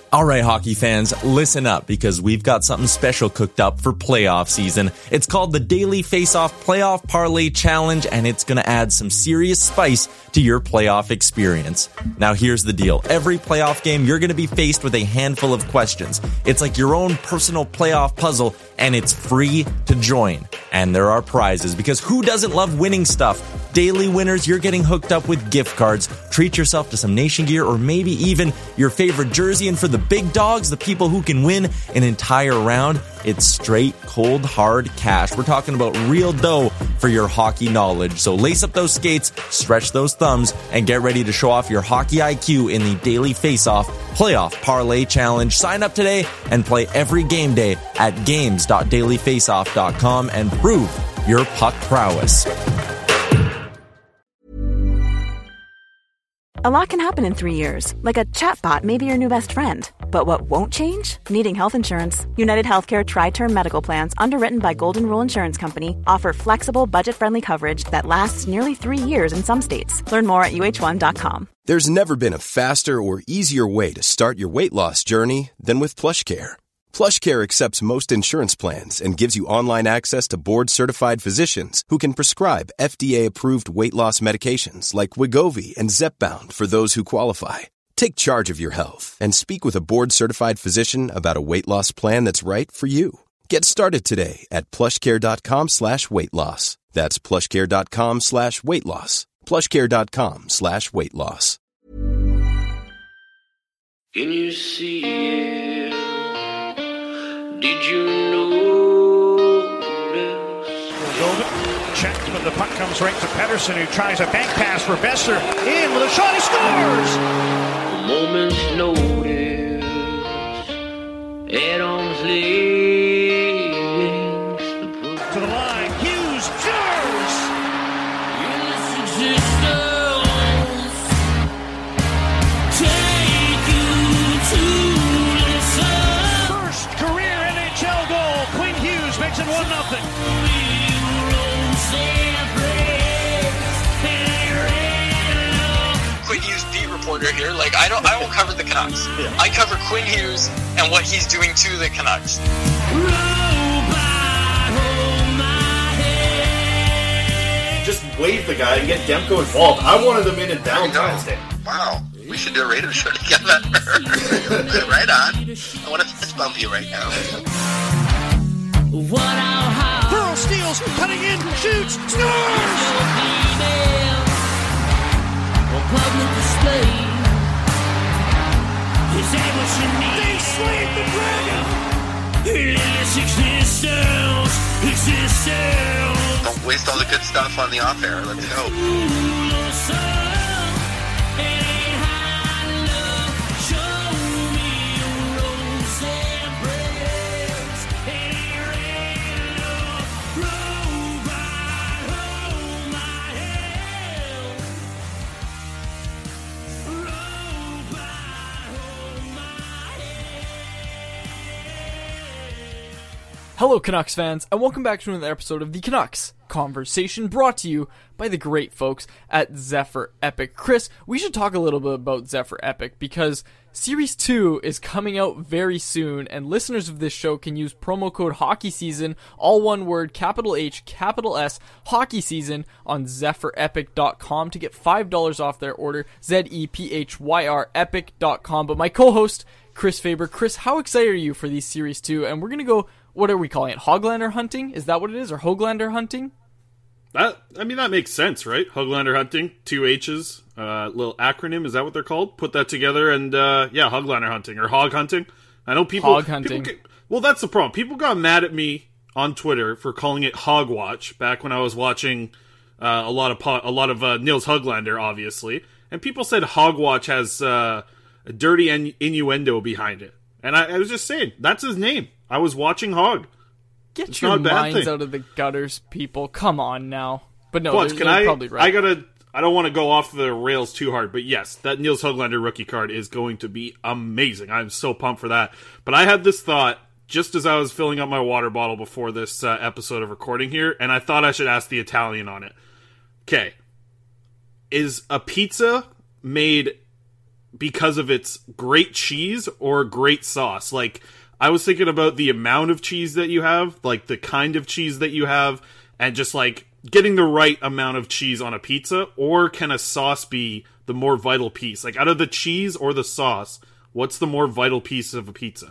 All right, hockey fans, listen up because we've got something special cooked up for playoff season. It's called the Daily Face-Off Playoff Parlay Challenge, and it's going to add some serious spice to your playoff experience. Now, here's the deal. Every playoff game, you're going to be faced with a handful of questions. It's like your own personal playoff puzzle, and it's free to join. And there are prizes, because who doesn't love winning stuff? Daily winners, you're getting hooked up with gift cards. Treat yourself to some Nation gear or maybe even your favorite jersey. And for the big dogs, the people who can win an entire round, it's straight, cold, hard cash. We're talking about real dough for your hockey knowledge. So lace up those skates, stretch those thumbs, and get ready to show off your hockey IQ in the Daily Face-Off Playoff Parlay Challenge. Sign up today and play every game day at games.dailyfaceoff.com and prove your puck prowess. A lot can happen in 3 years, like a chatbot may be your new best friend. But what won't change? Needing health insurance. United Healthcare Tri-Term Medical Plans, underwritten by Golden Rule Insurance Company, offer flexible, budget-friendly coverage that lasts nearly 3 years in some states. Learn more at uh1.com. There's never been a faster or easier way to start your weight loss journey than with PlushCare. PlushCare accepts most insurance plans and gives you online access to board-certified physicians who can prescribe FDA-approved weight loss medications like Wegovy and Zepbound for those who qualify. Take charge of your health and speak with a board-certified physician about a weight loss plan that's right for you. Get started today at plushcare.com/weight loss. That's plushcare.com/weight loss. plushcare.com/weight loss. Can you see it? Did you know this? Checked, but the puck comes right to Pettersson, who tries a bank pass for Besser. In with a shot, he scores! A moment's notice, at arm's length, to the line, Hughes scores! in this existence, take you to listen. First career NHL goal. Quinn Hughes makes it 1-0. Quinn Hughes beat reporter here. Like I won't cover the Canucks. Yeah. I cover Quinn Hughes and what he's doing to the Canucks. Just wave the guy and get Demko involved. I wanted them in downtown. Wow. We should do a radio show together. Right on. I want to fist bump you right now. Pearl steals, cutting in, shoots, scores! They slayed the dragon! Don't waste all the good stuff on the off air. Let's go. Hello Canucks fans, and welcome back to another episode of the Canucks Conversation, brought to you by the great folks at Zephyr Epic. Chris, we should talk a little bit about Zephyr Epic, because Series 2 is coming out very soon, and listeners of this show can use promo code HOCKEYSEASON, all one word, capital H, capital S, Hockey Season, on ZephyrEpic.com to get $5 off their order, ZEPHYR Epic.com. But my co-host, Chris Faber. Chris, how excited are you for these Series 2? And we're going to go, what are we calling it? Hoglander hunting? Is that what it is? Or Hoglander hunting? That makes sense, right? Hoglander hunting, 2 H's, little acronym, is that what they're called? Put that together and, Hoglander hunting, or hog hunting. I know people... Hog hunting. Well, that's the problem. People got mad at me on Twitter for calling it Hogwatch, back when I was watching a lot of Nils Hoglander, obviously. And people said Hogwatch has a dirty innuendo behind it. And I was just saying, that's his name. I was watching Hog. Get your minds out of the gutters, people. Come on now. But no, Watch, you're probably right. I don't want to go off the rails too hard, but yes, that Nils Hoglander rookie card is going to be amazing. I'm so pumped for that. But I had this thought just as I was filling up my water bottle before this episode of recording here, and I thought I should ask the Italian on it. Okay. Is a pizza made because of its great cheese or great sauce. Like, I was thinking about the amount of cheese that you have, like the kind of cheese that you have, and just like getting the right amount of cheese on a pizza, or can a sauce be the more vital piece? Like, out of the cheese or the sauce, what's the more vital piece of a pizza?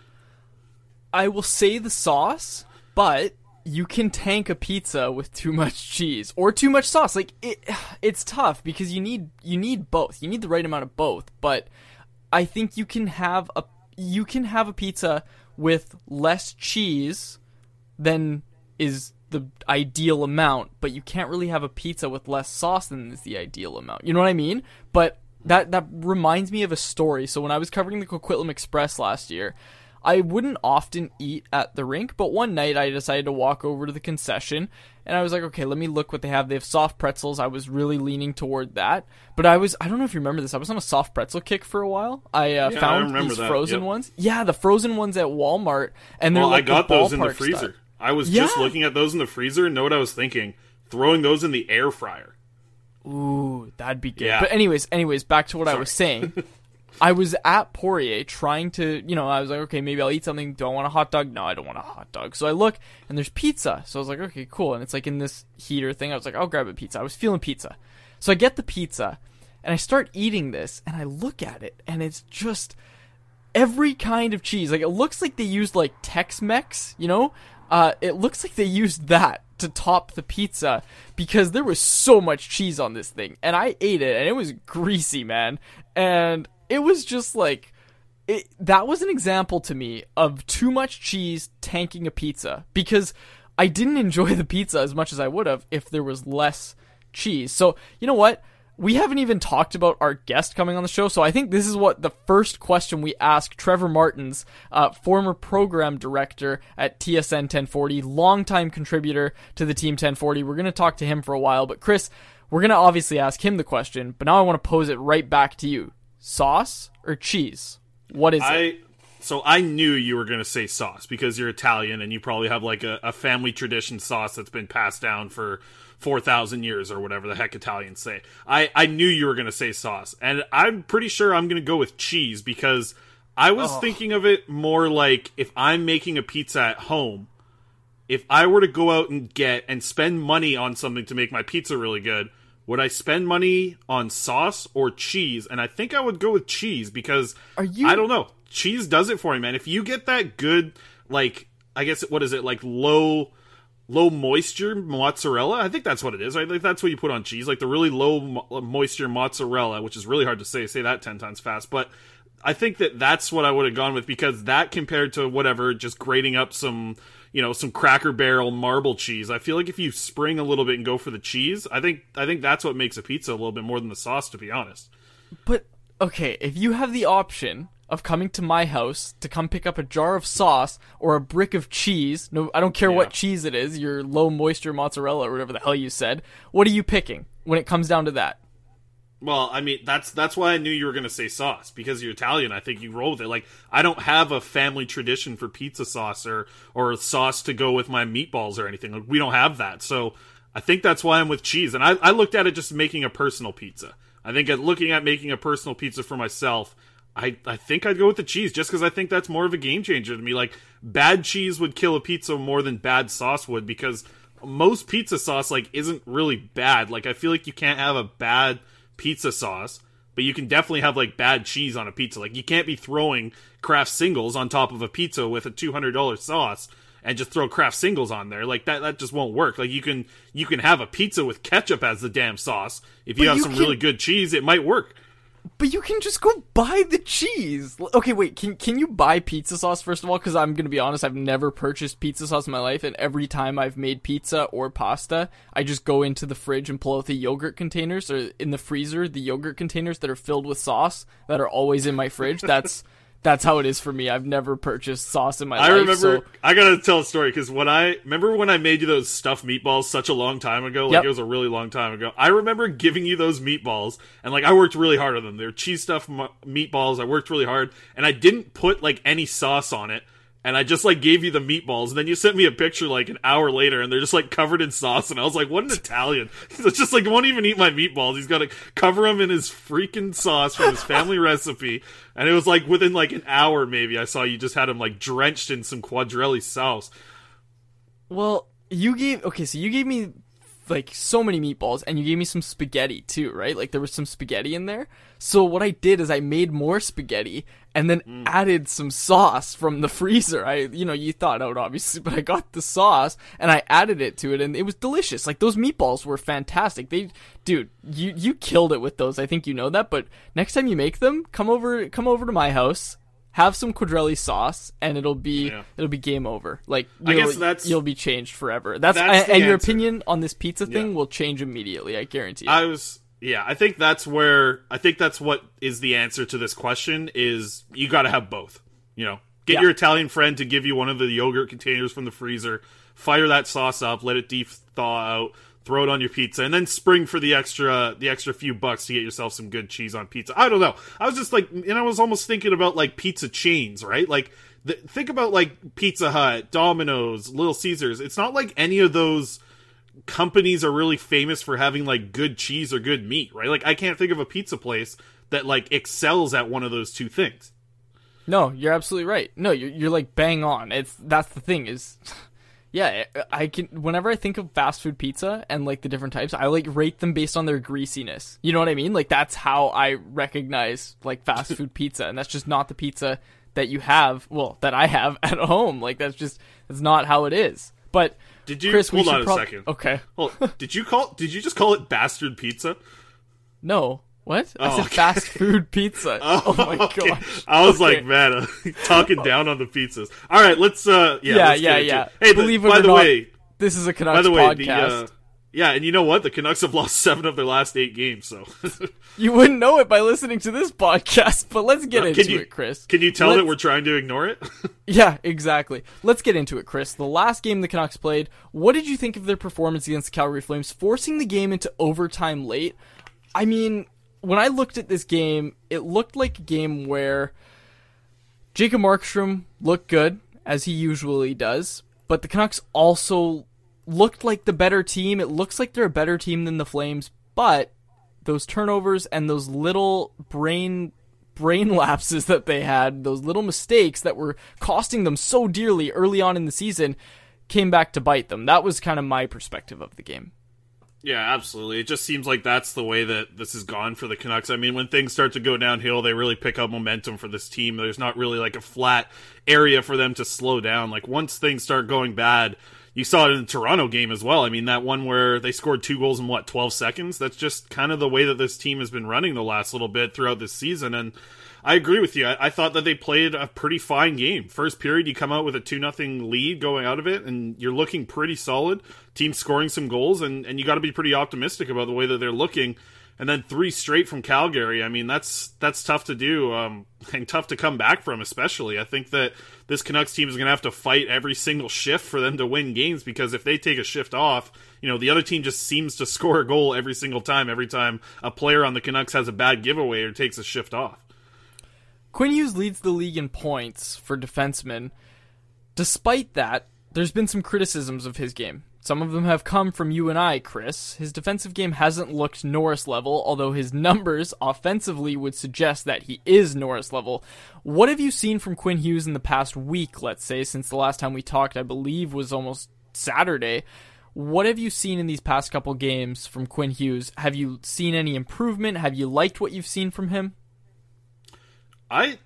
I will say the sauce, but you can tank a pizza with too much cheese or too much sauce. Like, it's tough because you need both. You need the right amount of both. But I think you can have a pizza with less cheese than is the ideal amount, but you can't really have a pizza with less sauce than is the ideal amount. You know what I mean? But that reminds me of a story. So when I was covering the Coquitlam Express last year, I wouldn't often eat at the rink, but one night I decided to walk over to the concession, and I was like, okay, let me look what they have. They have soft pretzels. I was really leaning toward that, but I don't know if you remember this, I was on a soft pretzel kick for a while. I found these frozen ones. Yeah, the frozen ones at Walmart, and they're like, I got those in the ballpark freezer. style. I was just looking at those in the freezer, and know what I was thinking? Throwing those in the air fryer. Ooh, that'd be good. Yeah. But anyways, back to what I was saying. I was at Poirier trying to, I was like, okay, maybe I'll eat something. Do I want a hot dog? No, I don't want a hot dog. So I look, and there's pizza. So I was like, okay, cool. And it's like in this heater thing. I was like, I'll grab a pizza. I was feeling pizza. So I get the pizza, and I start eating this, and I look at it, and it's just every kind of cheese. Like, it looks like they used, like, Tex-Mex, it looks like they used that to top the pizza because there was so much cheese on this thing. And I ate it, and it was greasy, man. And it was just like, that was an example to me of too much cheese tanking a pizza, because I didn't enjoy the pizza as much as I would have if there was less cheese. So, you know what? We haven't even talked about our guest coming on the show, so I think this is what the first question we ask Trevor Martins, former program director at TSN 1040, longtime contributor to the Team 1040. We're going to talk to him for a while, but Chris, we're going to obviously ask him the question, but now I want to pose it right back to you. Sauce or cheese? What is it? So I knew you were going to say sauce because you're Italian and you probably have like a family tradition sauce that's been passed down for 4,000 years or whatever the heck Italians say. I knew you were going to say sauce, and I'm pretty sure I'm going to go with cheese because I was thinking of it more like if I'm making a pizza at home, if I were to go out and get and spend money on something to make my pizza really good, would I spend money on sauce or cheese? And I think I would go with cheese because I don't know. Cheese does it for me, man. If you get that good, like, I guess, what is it, like low moisture mozzarella? I think that's what it is, right? Like, that's what you put on cheese, like the really low moisture mozzarella, which is really hard to say that 10 times fast. But I think that's what I would have gone with, because that compared to whatever, just grating up some Cracker Barrel marble cheese, I feel like if you spring a little bit and go for the cheese, I think that's what makes a pizza a little bit more than the sauce, to be honest. But, okay, if you have the option of coming to my house to come pick up a jar of sauce or a brick of cheese, no, I don't care what cheese it is, your low moisture mozzarella or whatever the hell you said, what are you picking when it comes down to that? Well, I mean, that's why I knew you were going to say sauce, because you're Italian. I think you roll with it. Like, I don't have a family tradition for pizza sauce or sauce to go with my meatballs or anything. Like, we don't have that. So I think that's why I'm with cheese. And I looked at it just making a personal pizza. I think looking at making a personal pizza for myself, I think I'd go with the cheese, just because I think that's more of a game changer to me. Like, bad cheese would kill a pizza more than bad sauce would, because most pizza sauce, like, isn't really bad. Like, I feel like you can't have a bad pizza sauce, but you can definitely have, like, bad cheese on a pizza. Like, you can't be throwing Kraft Singles on top of a pizza with a $200 sauce and just throw Kraft Singles on there. Like, that just won't work. Like, you can have a pizza with ketchup as the damn sauce. If you have some really good cheese, it might work. But you can just go buy the cheese. Okay, wait, can you buy pizza sauce, first of all? Because I'm going to be honest, I've never purchased pizza sauce in my life, and every time I've made pizza or pasta, I just go into the fridge and pull out the yogurt containers, or in the freezer, the yogurt containers that are filled with sauce that are always in my fridge. That's how it is for me. I've never purchased sauce in my life. I remember, I gotta tell a story, because remember when I made you those stuffed meatballs such a long time ago? Like, It was a really long time ago. I remember giving you those meatballs, and, like, I worked really hard on them. They were cheese stuffed meatballs. I worked really hard, and I didn't put, like, any sauce on it. and I just like gave you the meatballs, and then you sent me a picture like an hour later, and they're just like covered in sauce, and I was like, what an Italian. He's just like, won't even eat my meatballs. He's got to cover them in his freaking sauce from his family recipe. And it was like within like an hour maybe I saw you just had him like drenched in some quadrelli sauce. Well, you gave me like so many meatballs, and you gave me some spaghetti too, right? Like there was some spaghetti in there. So what I did is I made more spaghetti and then added some sauce from the freezer. You thawed out obviously, but I got the sauce and I added it to it, and it was delicious. Like those meatballs were fantastic. Dude, you killed it with those. I think you know that, but next time you make them, come over to my house. Have some quadrelli sauce, and it'll be game over. Like you'll be changed forever. And your opinion on this pizza thing will change immediately. I guarantee you. I think that's what is the answer to this question. Is you got to have both. Get your Italian friend to give you one of the yogurt containers from the freezer. Fire that sauce up, let it deep thaw out. Throw it on your pizza, and then spring for the extra few bucks to get yourself some good cheese on pizza. I don't know. I was just like, and I was almost thinking about like pizza chains, right? Like, think about like Pizza Hut, Domino's, Little Caesars. It's not like any of those companies are really famous for having like good cheese or good meat, right? Like, I can't think of a pizza place that like excels at one of those two things. No, you're absolutely right. No, you're like bang on. That's the thing is. Yeah, whenever I think of fast food pizza and like the different types, I like rate them based on their greasiness. You know what I mean? Like that's how I recognize like fast food pizza, and that's just not the pizza that you have, that I have at home. Like that's not how it is. But Chris, hold on a second. Okay. Did you just call it bastard pizza? No. What? I said fast food pizza. Oh my gosh. I was like, man, talking down on the pizzas. All right, let's yeah. Hey, believe it or not, this is a Canucks podcast. And you know what? The Canucks have lost 7 of their last 8 games, so you wouldn't know it by listening to this podcast, but let's get into it, Chris. Can you tell that we're trying to ignore it? Yeah, exactly. Let's get into it, Chris. The last game the Canucks played, what did you think of their performance against the Calgary Flames, forcing the game into overtime late? I mean, when I looked at this game, it looked like a game where Jacob Markstrom looked good, as he usually does, but the Canucks also looked like the better team. It looks like they're a better team than the Flames, but those turnovers and those little brain lapses that they had, those little mistakes that were costing them so dearly early on in the season, came back to bite them. That was kind of my perspective of the game. Yeah, absolutely. It just seems like that's the way that this has gone for the Canucks. I mean, when things start to go downhill, they really pick up momentum for this team. There's not really like a flat area for them to slow down. Like once things start going bad, you saw it in the Toronto game as well. I mean, that one where they scored 2 goals in 12 seconds? That's just kind of the way that this team has been running the last little bit throughout this season. And I agree with you. I thought that they played a pretty fine game. First period, you come out with a 2-0 lead going out of it, and you're looking pretty solid. Team scoring some goals, and you got to be pretty optimistic about the way that they're looking. And then 3 straight from Calgary. I mean, that's tough to do, and tough to come back from, especially. I think that this Canucks team is going to have to fight every single shift for them to win games, because if they take a shift off, the other team just seems to score a goal every time a player on the Canucks has a bad giveaway or takes a shift off. Quinn Hughes leads the league in points for defensemen. Despite that, there's been some criticisms of his game. Some of them have come from you and I, Chris. His defensive game hasn't looked Norris level, although his numbers offensively would suggest that he is Norris level. What have you seen from Quinn Hughes in the past week, let's say, since the last time we talked, I believe, was almost Saturday? What have you seen in these past couple games from Quinn Hughes? Have you seen any improvement? Have you liked what you've seen from him? I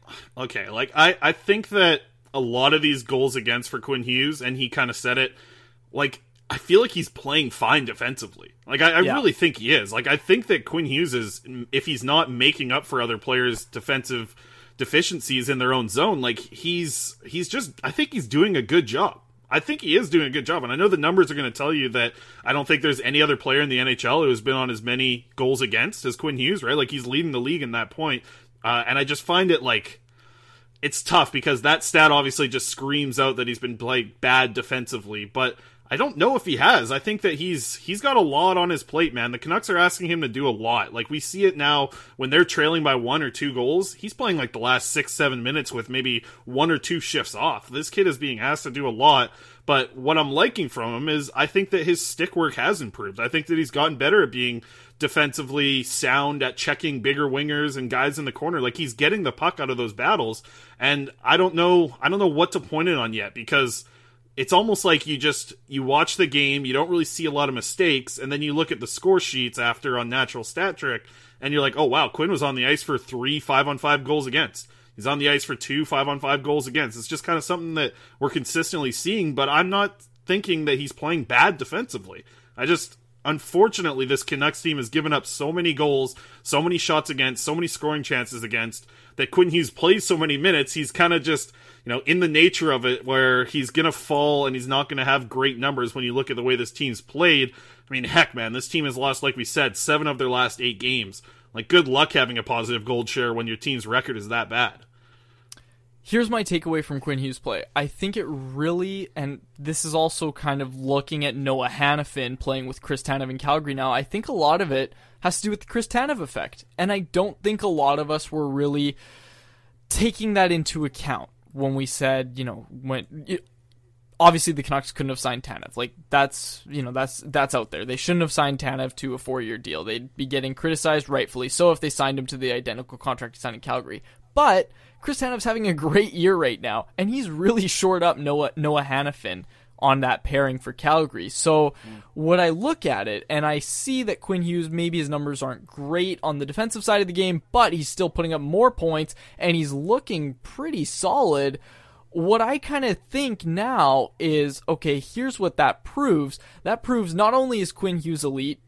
think that a lot of these goals against for Quinn Hughes, and he kind of said it, like, I feel like he's playing fine defensively. Like, I really think he is. Like, I think that Quinn Hughes is, if he's not making up for other players' defensive deficiencies in their own zone, like, he's just, I think he's doing a good job. I think he is doing a good job, and I know the numbers are going to tell you that I don't think there's any other player in the NHL who's been on as many goals against as Quinn Hughes, right? Like, he's leading the league in that point. And I just find it, like, it's tough because that stat obviously just screams out that he's been playing bad defensively. But I don't know if he has. I think that he's got a lot on his plate, man. The Canucks are asking him to do a lot. Like, we see it now when they're trailing by 1 or 2 goals. He's playing like the last 6-7 minutes with maybe 1 or 2 shifts off. This kid is being asked to do a lot. But what I'm liking from him is I think that his stick work has improved. I think that he's gotten better at being defensively sound, at checking bigger wingers and guys in the corner. Like, he's getting the puck out of those battles. And I don't know what to point it on yet, because it's almost like you watch the game, you don't really see a lot of mistakes, and then you look at the score sheets after on Natural Stat Trick, and you're like, oh wow, Quinn was on the ice for 3 5-on-5 goals against. He's on the ice for 2 5-on-5 goals against. It's just kind of something that we're consistently seeing, but I'm not thinking that he's playing bad defensively. Unfortunately, this Canucks team has given up so many goals, so many shots against, so many scoring chances against, that Quinn Hughes plays so many minutes, he's kind of just, in the nature of it, where he's going to fall and he's not going to have great numbers when you look at the way this team's played. I mean, heck, man, this team has lost, like we said, 7 of their last 8 games. Like, good luck having a positive goal share when your team's record is that bad. Here's my takeaway from Quinn Hughes' play. I think it really, and this is also kind of looking at Noah Hanifin playing with Chris Tanev in Calgary now, I think a lot of it has to do with the Chris Tanev effect. And I don't think a lot of us were really taking that into account when we said, obviously the Canucks couldn't have signed Tanev. Like, that's out there. They shouldn't have signed Tanev to a 4-year deal. They'd be getting criticized, rightfully so, if they signed him to the identical contract he signed in Calgary. But Chris Tanev's having a great year right now, and he's really shored up Noah Hanifin on that pairing for Calgary. So when I look at it, and I see that Quinn Hughes, maybe his numbers aren't great on the defensive side of the game, but he's still putting up more points, and he's looking pretty solid. What I kind of think now is, okay, here's what that proves. That proves not only is Quinn Hughes elite,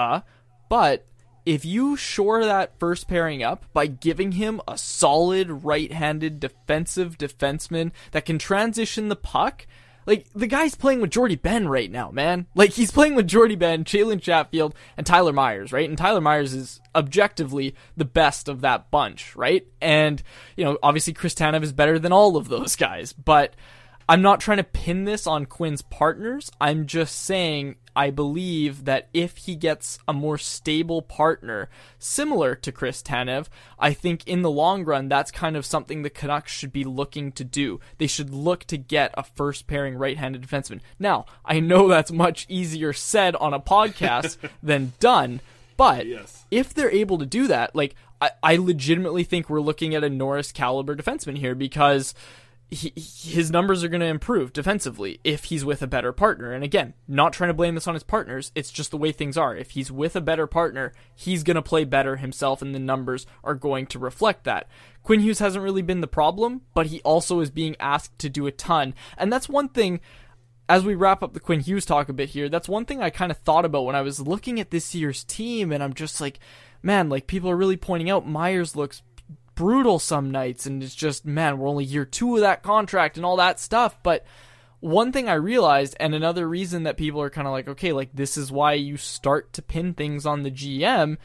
but if you shore that first pairing up by giving him a solid right-handed defensive defenseman that can transition the puck, like, the guy's playing with Jordy Ben right now, man. Like, he's playing with Jordy Ben, Jalen Chatfield, and Tyler Myers, right? And Tyler Myers is objectively the best of that bunch, right? And, obviously Chris Tanev is better than all of those guys, but I'm not trying to pin this on Quinn's partners. I'm just saying I believe that if he gets a more stable partner similar to Chris Tanev, I think in the long run, that's kind of something the Canucks should be looking to do. They should look to get a first pairing right-handed defenseman. Now, I know that's much easier said on a podcast than done, but if they're able to do that, like, I legitimately think we're looking at a Norris caliber defenseman here, because his numbers are going to improve defensively if he's with a better partner. And again, not trying to blame this on his partners, it's just the way things are. If he's with a better partner, he's going to play better himself, and the numbers are going to reflect that. Quinn Hughes hasn't really been the problem, but he also is being asked to do a ton. And that's one thing, as we wrap up the Quinn Hughes talk a bit here, that's one thing I kind of thought about when I was looking at this year's team, and I'm just like, man, like, people are really pointing out Myers looks brutal some nights, and it's just, man, we're only year 2 of that contract and all that stuff. But one thing I realized, and another reason that people are kind of like, okay, like, this is why you start to pin things on the GM,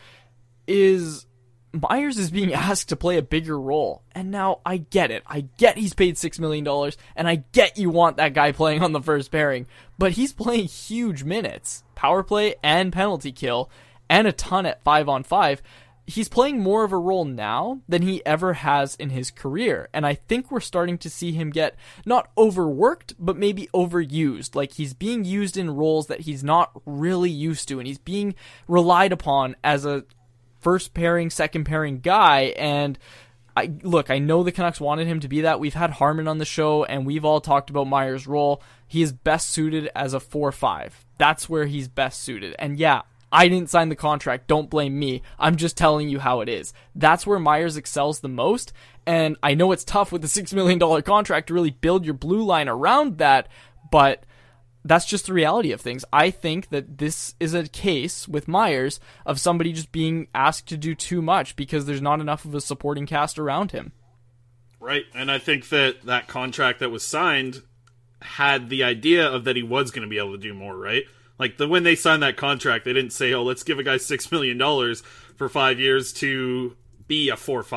is Myers is being asked to play a bigger role. And now I get it. I get he's paid $6 million, and I get you want that guy playing on the first pairing, but he's playing huge minutes, power play and penalty kill, and a ton at 5-on-5. He's playing more of a role now than he ever has in his career. And I think we're starting to see him get not overworked, but maybe overused. Like, he's being used in roles that he's not really used to, and he's being relied upon as a first pairing, second pairing guy. And I know the Canucks wanted him to be that. We've had Harmon on the show, and we've all talked about Myers' role. He is best suited as a 4-5. That's where he's best suited. And yeah, I didn't sign the contract, don't blame me. I'm just telling you how it is. That's where Myers excels the most, and I know it's tough with the $6 million contract to really build your blue line around that, but that's just the reality of things. I think that this is a case with Myers of somebody just being asked to do too much because there's not enough of a supporting cast around him. Right, and I think that contract that was signed had the idea of that he was going to be able to do more, right? Like, when they signed that contract, they didn't say, oh, let's give a guy $6 million for 5 years to be a 4-5,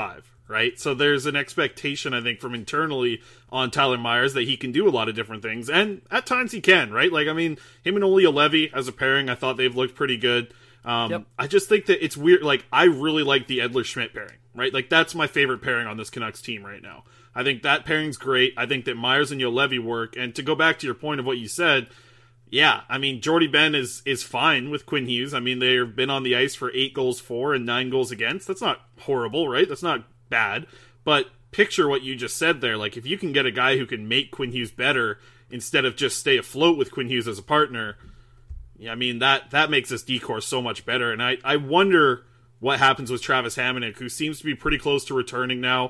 right? So there's an expectation, I think, from internally on Tyler Myers that he can do a lot of different things, and at times he can, right? Like, I mean, him and Olli Juolevi as a pairing, I thought they've looked pretty good. I just think that it's weird. Like, I really like the Edler-Schmidt pairing, right? Like, that's my favorite pairing on this Canucks team right now. I think that pairing's great. I think that Myers and Juolevi work. And to go back to your point of what you said, yeah, I mean, Jordie Benn is fine with Quinn Hughes. I mean, they've been on the ice for 8 goals for and 9 goals against. That's not horrible, right? That's not bad. But picture what you just said there. Like, if you can get a guy who can make Quinn Hughes better instead of just stay afloat with Quinn Hughes as a partner, yeah, I mean, that makes this decor so much better. And I wonder what happens with Travis Hamonic, who seems to be pretty close to returning now.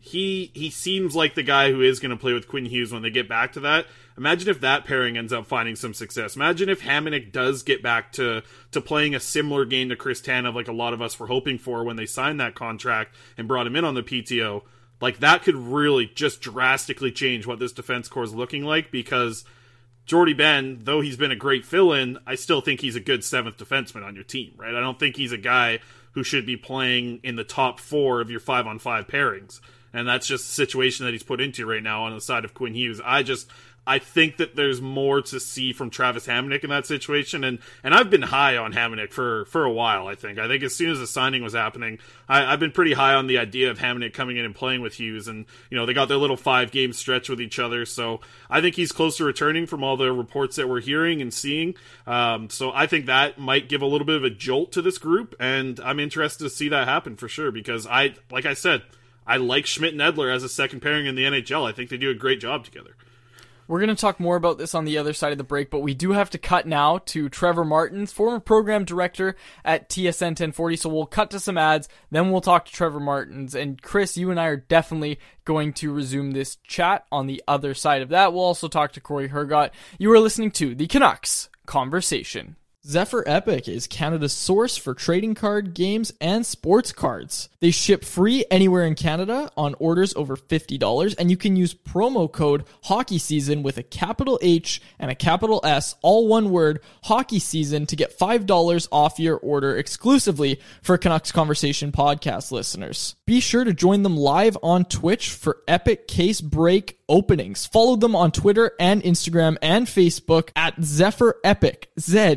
He seems like the guy who is going to play with Quinn Hughes when they get back to that. Imagine if that pairing ends up finding some success. Imagine if Hamonic does get back to playing a similar game to Chris Tanev, like a lot of us were hoping for when they signed that contract and brought him in on the PTO. Like, that could really just drastically change what this defense core is looking like, because Jordie Benn, though he's been a great fill-in, I still think he's a good 7th defenseman on your team, right? I don't think he's a guy who should be playing in the top 4 of your 5-on-5 pairings. And that's just the situation that he's put into right now on the side of Quinn Hughes. I think that there's more to see from Travis Hamonic in that situation, and I've been high on Hamonic for a while. I think as soon as the signing was happening, I've been pretty high on the idea of Hamonic coming in and playing with Hughes, and they got their little 5-game stretch with each other. So I think he's close to returning from all the reports that we're hearing and seeing. So I think that might give a little bit of a jolt to this group, and I'm interested to see that happen for sure, because like I said, I like Schmidt and Edler as a second pairing in the NHL. I think they do a great job together. We're going to talk more about this on the other side of the break, but we do have to cut now to Trevor Martins, former program director at TSN 1040. So we'll cut to some ads, then we'll talk to Trevor Martins. And Chris, you and I are definitely going to resume this chat on the other side of that. We'll also talk to Corey Hergott. You are listening to the Canucks Conversation. Zephyr Epic is Canada's source for trading card games and sports cards. They ship free anywhere in Canada on orders over $50, and you can use promo code HOCKEYSEASON with a capital H and a capital S, all one word, Hockey Season, to get $5 off your order exclusively for Canucks Conversation podcast listeners. Be sure to join them live on Twitch for epic case break openings. Follow them on Twitter and Instagram and Facebook at Zephyr Epic,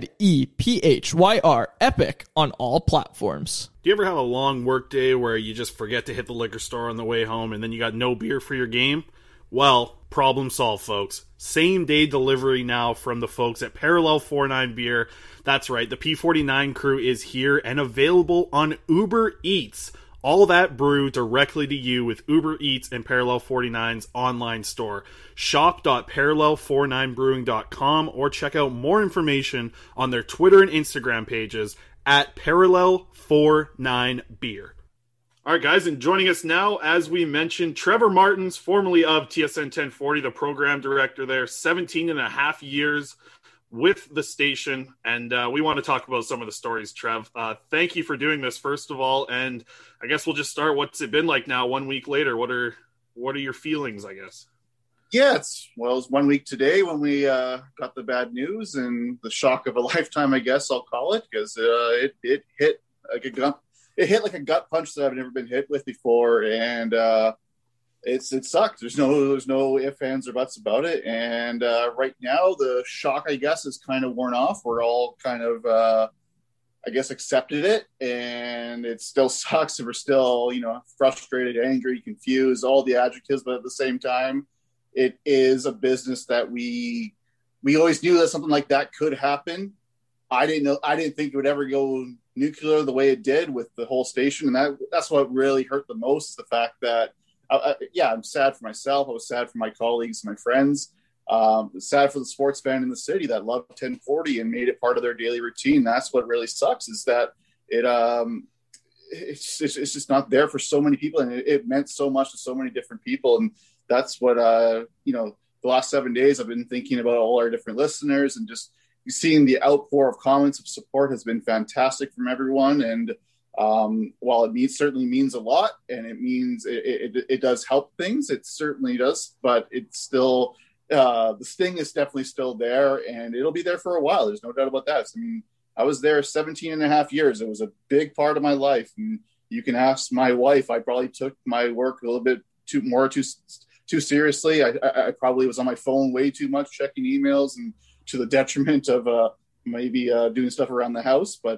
ZEPHYR, Epic, on all platforms. Do you ever have a long work day where you just forget to hit the liquor store on the way home and then you got no beer for your game? Well, problem solved, folks. Same day delivery now from the folks at Parallel 49 Beer. That's right, the P49 crew is here and available on Uber Eats. All that brew directly to you with Uber Eats and Parallel 49's online store. Shop.parallel49brewing.com or check out more information on their Twitter and Instagram pages at Parallel49Beer. All right, guys, and joining us now, as we mentioned, Trevor Martins, formerly of TSN 1040, the program director there, 17 and a half years with the station, and we want to talk about some of the stories, Trev. Thank you for doing this, first of all, and I guess we'll just start. What's it been like now, 1 week later? What are your feelings, I guess? Yeah, it was 1 week today when we got the bad news and the shock of a lifetime, I guess I'll call it, because it hit like a gut. It hit like a gut punch that I've never been hit with before, and it sucked. There's no ifs, ands, or buts about it. And right now, the shock, I guess, is kind of worn off. We're all kind of, I guess, accepted it, and it still sucks. And we're still, frustrated, angry, confused, all the adjectives. But at the same time, it is a business that we always knew that something like that could happen. I didn't think it would ever go nuclear the way it did with the whole station, and that's what really hurt the most, is the fact that I'm sad for myself. I was sad for my colleagues, my friends, sad for the sports fan in the city that loved 1040 and made it part of their daily routine. That's what really sucks, is that it's just not there for so many people, and it meant so much to so many different people. And that's what the last 7 days I've been thinking about all our different listeners, and just seeing the outpour of comments of support has been fantastic from everyone. And while it certainly means a lot, and it means it does help things, it certainly does, but it's still, the sting is definitely still there, and it'll be there for a while. There's no doubt about that. I mean, I was there 17 and a half years. It was a big part of my life, and you can ask my wife. I probably took my work a little bit too seriously. I probably was on my phone way too much, checking emails, and to the detriment of maybe doing stuff around the house. But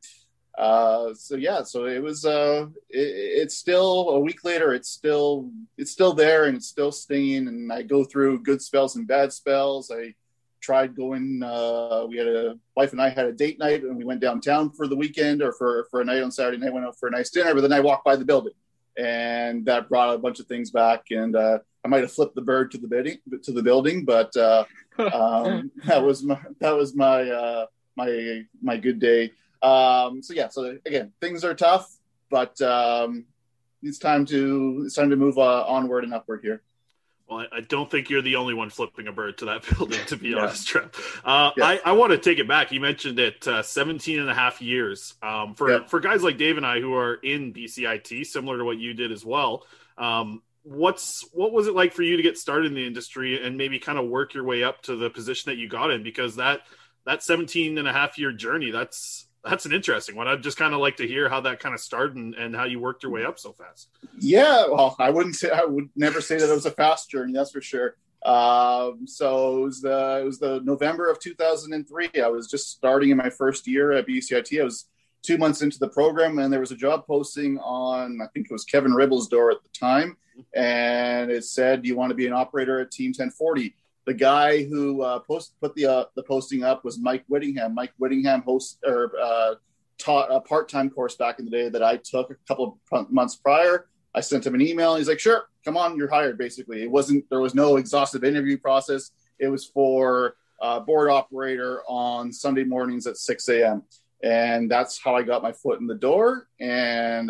so it was. It's still a week later. It's still there, and it's still stinging. And I go through good spells and bad spells. I tried going. Wife and I had a date night, and we went downtown for the weekend, or for a night on Saturday night. Went out for a nice dinner, but then I walked by the building, and that brought a bunch of things back. And I might have flipped the bird to the building, but that was my good day. So again, things are tough, but it's time to move onward and upward here. Well, I don't think you're the only one flipping a bird to that building, to be honest, Trev. I want to take it back. You mentioned it, 17 and a half years. For guys like Dave and I who are in BCIT, similar to what you did as well, what was it like for you to get started in the industry and maybe kind of work your way up to the position that you got in? Because that 17 and a half year journey, that's an interesting one. I'd just kind of like to hear how that kind of started and how you worked your way up so fast. Yeah, well, I would never say that it was a fast journey, that's for sure. So it was the November of 2003. I was just starting in my first year at BCIT. I was 2 months into the program, and there was a job posting on, I think it was Kevin Ribble's door at the time, and it said, "Do you want to be an operator at Team 1040?" The guy who put the posting up was Mike Whittingham. Mike Whittingham taught a part-time course back in the day that I took a couple of months prior. I sent him an email. He's like, "Sure, come on, you're hired." Basically, there was no exhaustive interview process. It was for board operator on Sunday mornings at 6 a.m. And that's how I got my foot in the door. And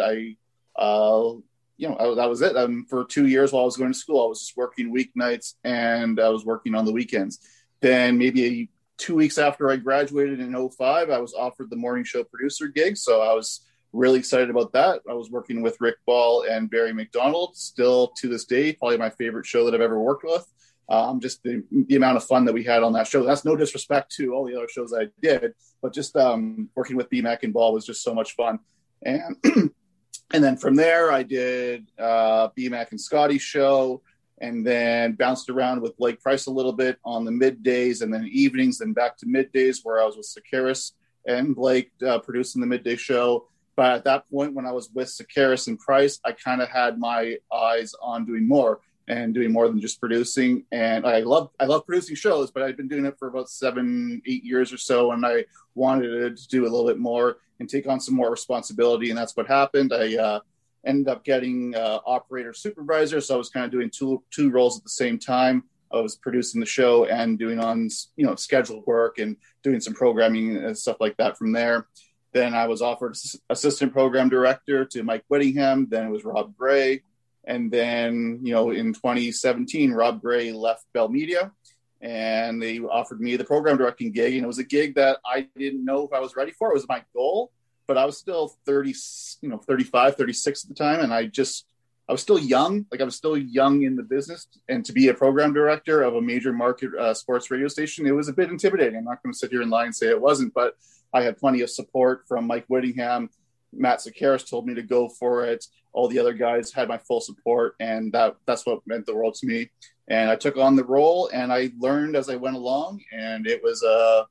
that was it. For 2 years while I was going to school, I was just working weeknights and I was working on the weekends. Then maybe 2 weeks after I graduated in 2005, I was offered the morning show producer gig. So I was really excited about that. I was working with Rick Ball and Barry McDonald, still to this day, probably my favorite show that I've ever worked with. Just the amount of fun that we had on that show. That's no disrespect to all the other shows I did, but just working with BMAC and Ball was just so much fun. And and then from there, I did BMAC and Scotty's show, and then bounced around with Blake Price a little bit on the middays, and then evenings, then back to middays where I was with Sakaris and Blake producing the midday show. But at that point, when I was with Sakaris and Price, I kind of had my eyes on doing more than just producing. And I love producing shows, but I've been doing it for about 7-8 years or so. And I wanted to do a little bit more and take on some more responsibility. And that's what happened. I ended up getting operator supervisor. So I was kind of doing two roles at the same time. I was producing the show and doing on, scheduled work and doing some programming and stuff like that from there. Then I was offered assistant program director to Mike Whittingham. Then it was Rob Gray. And then, in 2017, Rob Gray left Bell Media and they offered me the program directing gig. And it was a gig that I didn't know if I was ready for. It was my goal, but I was still 35, 36 at the time. And I was still young. I was still young in the business, and to be a program director of a major market sports radio station, it was a bit intimidating. I'm not going to sit here and lie and say it wasn't, but I had plenty of support from Mike Whittingham. Matt Sakaris told me to go for it. All the other guys had my full support, and that's what meant the world to me. And I took on the role, and I learned as I went along. And it was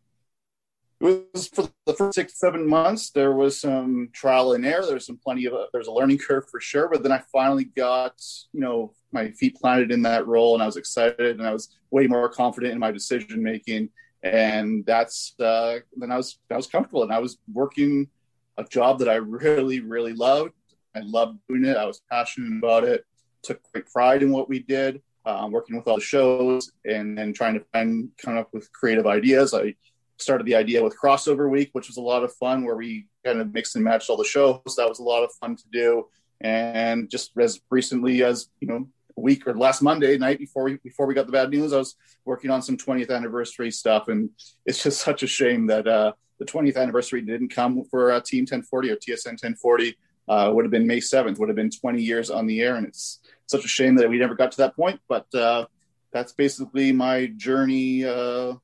for the first 6-7 months. There was some trial and error. There's a learning curve for sure. But then I finally got my feet planted in that role, and I was excited, and I was way more confident in my decision making. And then I was comfortable, and I was working a job that I really, really loved. I loved doing it. I was passionate about it. Took great pride in what we did, working with all the shows and trying to come up with creative ideas. I started the idea with Crossover Week, which was a lot of fun, where we kind of mixed and matched all the shows. That was a lot of fun to do. And just as recently as, a week or last Monday night before we got the bad news, I was working on some 20th anniversary stuff. And it's just such a shame that the 20th anniversary didn't come for Team 1040 or TSN 1040. Would have been May 7th, would have been 20 years on the air. And it's such a shame that we never got to that point. But that's basically my journey,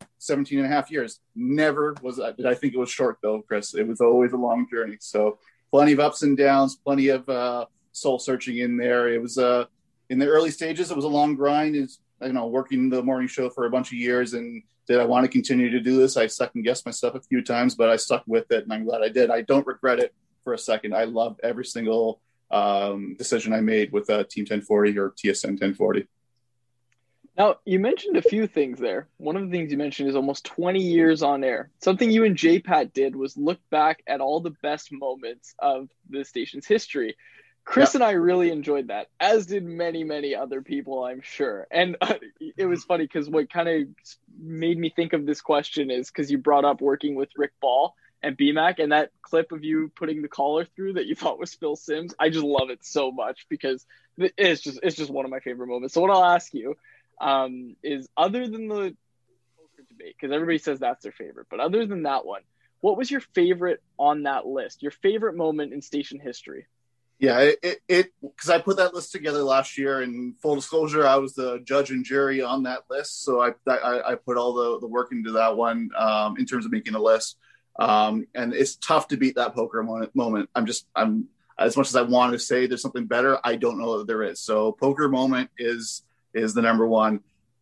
17 and a half years. Never did I think it was short, though, Chris. It was always a long journey. So plenty of ups and downs, plenty of soul searching in there. It was in the early stages, it was a long grind. It's, working the morning show for a bunch of years, and did I want to continue to do this? I second guessed myself a few times, but I stuck with it, and I'm glad I did. I don't regret it for a second. I loved every single decision I made with Team 1040 or TSN 1040. Now, you mentioned a few things there. One of the things you mentioned is almost 20 years on air. Something you and J-Pat did was look back at all the best moments of the station's history. Chris and I really enjoyed that, as did many, many other people, I'm sure. And it was funny because what kind of made me think of this question is because you brought up working with Rick Ball and BMAC, and that clip of you putting the collar through that you thought was Phil Simms. I just love it so much because it's just one of my favorite moments. So what I'll ask you is, other than the poker debate, because everybody says that's their favorite, but other than that one, what was your favorite on that list? Your favorite moment in station history? Yeah, it because I put that list together last year, and full disclosure, I was the judge and jury on that list. So I put all the work into that one in terms of making a list. And it's tough to beat that poker moment. I'm as much as I want to say there's something better, I don't know that there is. So poker moment is the number one.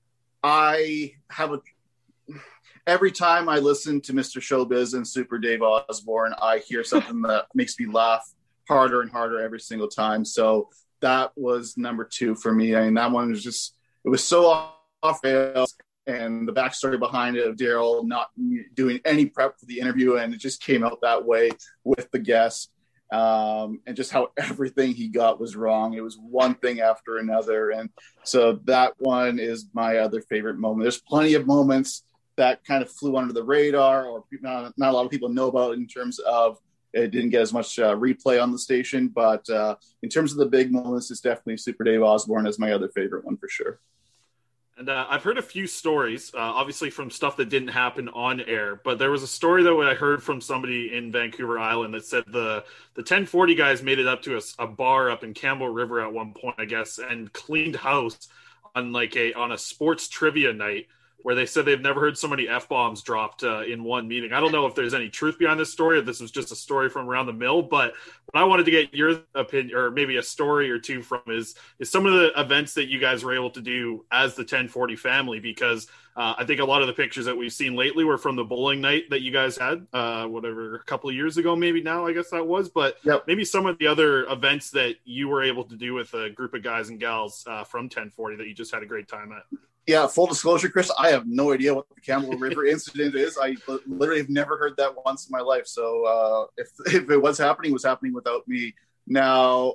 Every time I listen to Mr. Showbiz and Super Dave Osborne, I hear something that makes me laugh harder and harder every single time. So that was number two for me. I mean, that one was it was so off rails, and the backstory behind it of Daryl not doing any prep for the interview, and it just came out that way with the guest, and just how everything he got was wrong. It was one thing after another. And so that one is my other favorite moment. There's plenty of moments that kind of flew under the radar, or not a lot of people know about in terms of it didn't get as much replay on the station, but in terms of the big moments, it's definitely Super Dave Osborne as my other favorite one for sure. And I've heard a few stories, obviously from stuff that didn't happen on air, but there was a story that I heard from somebody in Vancouver Island that said the 1040 guys made it up to a bar up in Campbell River at one point, I guess, and cleaned house on on a sports trivia night, where they said they've never heard so many F-bombs dropped in one meeting. I don't know if there's any truth behind this story, if this was just a story from around the mill, but what I wanted to get your opinion, or maybe a story or two from, is some of the events that you guys were able to do as the 1040 family, because I think a lot of the pictures that we've seen lately were from the bowling night that you guys had, a couple of years ago, maybe now, I guess that was, but maybe some of the other events that you were able to do with a group of guys and gals from 1040 that you just had a great time at. Yeah, full disclosure, Chris, I have no idea what the Campbell River incident is. I literally have never heard that once in my life. So if it was happening without me. Now,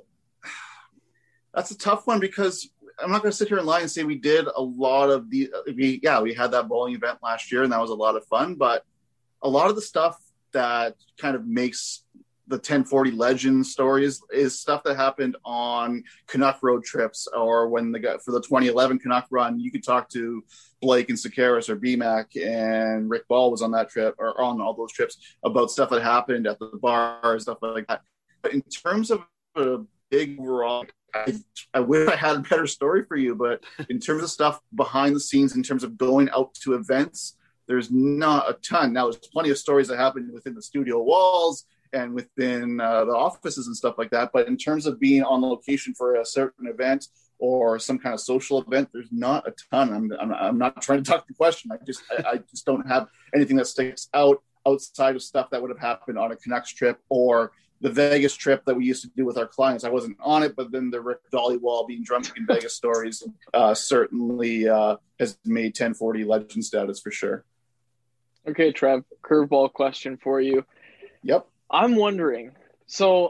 that's a tough one, because I'm not going to sit here and lie and say we did a lot of we had that bowling event last year, and that was a lot of fun. But a lot of the stuff that kind of makes the 1040 legend stories is stuff that happened on Canuck road trips, or when for the 2011 Canuck run, you could talk to Blake and Sakaris or BMAC, and Rick Ball was on that trip, or on all those trips, about stuff that happened at the bar, stuff like that. But in terms of a big overall, I wish I had a better story for you, but in terms of stuff behind the scenes, in terms of going out to events, there's not a ton. Now, there's plenty of stories that happened within the studio walls and within the offices and stuff like that. But in terms of being on location for a certain event or some kind of social event, there's not a ton. I'm not trying to duck the question. I just don't have anything that sticks out outside of stuff that would have happened on a Canucks trip or the Vegas trip that we used to do with our clients. I wasn't on it, but then the Rick Dollywall being drunk in Vegas stories certainly has made 1040 legend status for sure. Okay, Trev, curveball question for you. Yep. I'm wondering, so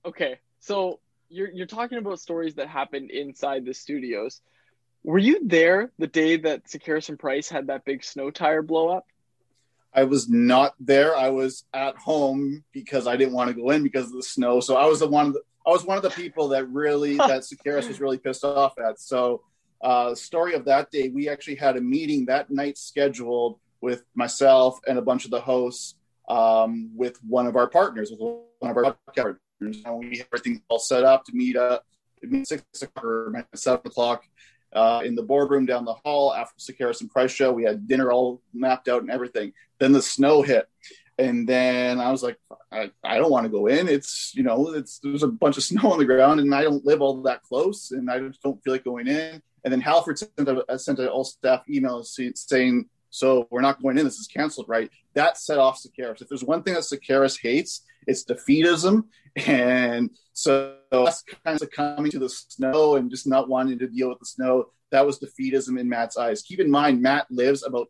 you're talking about stories that happened inside the studios. Were you there the day that Sakaris and Price had that big snow tire blow up? I was not there. I was at home because I didn't want to go in because of the snow. So I was one of the people that Sakaris was really pissed off at. So story of that day, we actually had a meeting that night scheduled with myself and a bunch of the hosts, with one of our partners, with one of our partners. And we had everything all set up to meet up at 6 o'clock or 7 o'clock in the boardroom down the hall after Sakaris and Price show. We had dinner all mapped out and everything. Then the snow hit. And then I was like, I don't want to go in. It's, there's a bunch of snow on the ground and I don't live all that close and I just don't feel like going in. And then Halford sent an all staff email saying, so we're not going in. This is canceled, right? That set off Sekeres. If there's one thing that Sekeres hates, it's defeatism. And so us kind of coming to the snow and just not wanting to deal with the snow, that was defeatism in Matt's eyes. Keep in mind, Matt lives about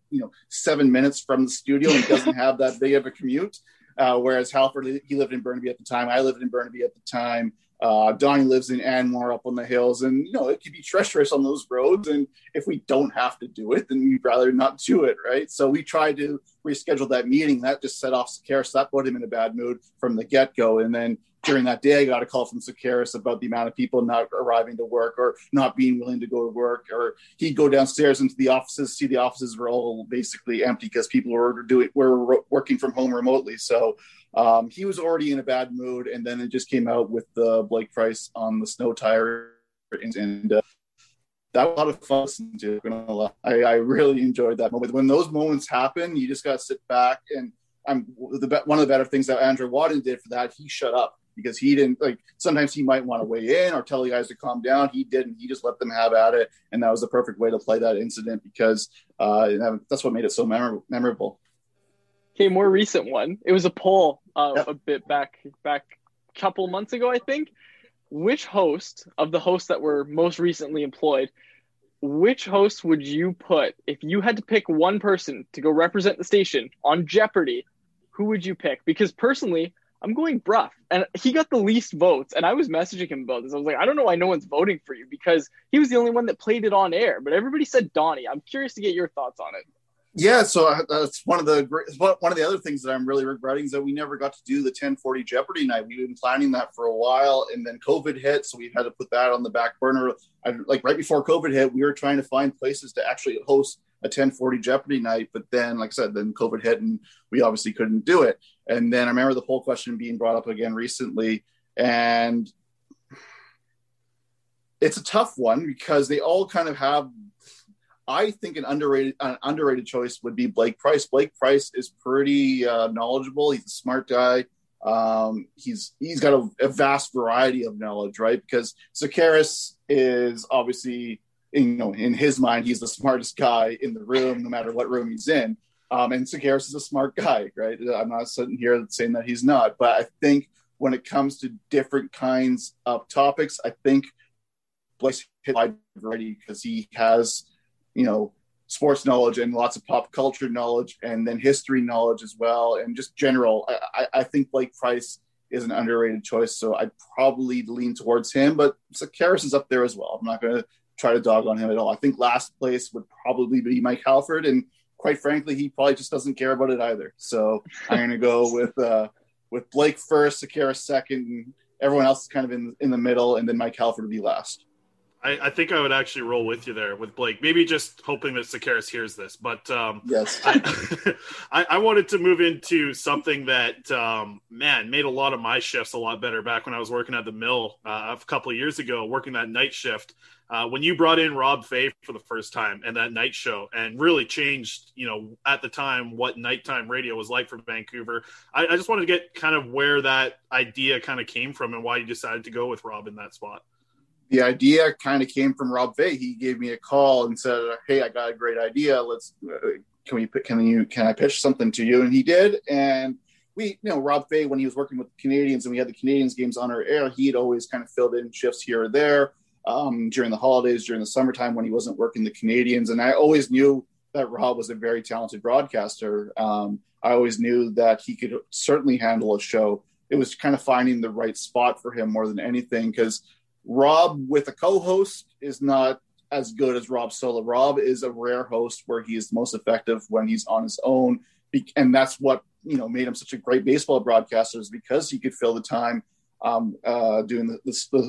7 minutes from the studio and doesn't have that big of a commute. Whereas Halford, he lived in Burnaby at the time. I lived in Burnaby at the time. Donnie lives in Anmore up on the hills, and it could be treacherous on those roads. And if we don't have to do it, then we'd rather not do it, right? So we tried to reschedule that meeting. That just set off Sekeres. That put him in a bad mood from the get-go. And then during that day, I got a call from Sekeres about the amount of people not arriving to work or not being willing to go to work. Or he'd go downstairs into the offices, see the offices were all basically empty because people were working from home remotely. So he was already in a bad mood, and then it just came out with the Blake Price on the snow tire, and that was a lot of fun listening to. I really enjoyed that moment. When those moments happen, you just got to sit back. And one of the better things that Andrew Wadden did for that, he shut up because he didn't sometimes he might want to weigh in or tell the guys to calm down. He didn't. He just let them have at it, and that was the perfect way to play that incident because that's what made it so memorable. Okay, more recent one. It was a poll a bit back couple months ago, I think. Which host of the hosts that were most recently employed, which host would you put if you had to pick one person to go represent the station on Jeopardy? Who would you pick? Because personally, I'm going Bruff, and he got the least votes. And I was messaging him about this. I was like, I don't know why no one's voting for you because he was the only one that played it on air. But everybody said Donnie. I'm curious to get your thoughts on it. Yeah, so that's one of the other things that I'm really regretting is that we never got to do the 1040 Jeopardy night. We've been planning that for a while, and then COVID hit, so we had to put that on the back burner. Right before COVID hit, we were trying to find places to actually host a 1040 Jeopardy night, but then, like I said, then COVID hit, and we obviously couldn't do it. And then I remember the poll question being brought up again recently, and it's a tough one because they all kind of have. I think an underrated choice would be Blake Price. Blake Price is pretty knowledgeable. He's a smart guy. He's got a vast variety of knowledge, right? Because Sekeres is obviously, in his mind, he's the smartest guy in the room, no matter what room he's in. And Sekeres is a smart guy, right? I'm not sitting here saying that he's not, but I think when it comes to different kinds of topics, I think Blake's hit wide variety because he has sports knowledge and lots of pop culture knowledge and then history knowledge as well. And just general, I think Blake Price is an underrated choice. So I'd probably lean towards him, but Sekeres is up there as well. I'm not going to try to dog on him at all. I think last place would probably be Mike Halford. And quite frankly, he probably just doesn't care about it either. So I'm going to go with Blake first, Sekeres second, and everyone else is kind of in the middle. And then Mike Halford would be last. I think I would actually roll with you there with Blake. Maybe just hoping that Sekeres hears this. But yes, I wanted to move into something that, made a lot of my shifts a lot better back when I was working at the mill a couple of years ago, working that night shift. When you brought in Rob Fay for the first time and that night show and really changed, at the time what nighttime radio was like for Vancouver. I just wanted to get kind of where that idea kind of came from and why you decided to go with Rob in that spot. The idea kind of came from Rob Fay. He gave me a call and said, "Hey, I got a great idea. Can I pitch something to you?" And he did. And we, Rob Fay, when he was working with the Canadians and we had the Canadians games on our air, he'd always kind of filled in shifts here or there during the holidays, during the summertime when he wasn't working the Canadians. And I always knew that Rob was a very talented broadcaster. I always knew that he could certainly handle a show. It was kind of finding the right spot for him more than anything, because Rob with a co-host is not as good as Rob solo. Rob is a rare host where he is most effective when he's on his own. And that's what, made him such a great baseball broadcaster, is because he could fill the time doing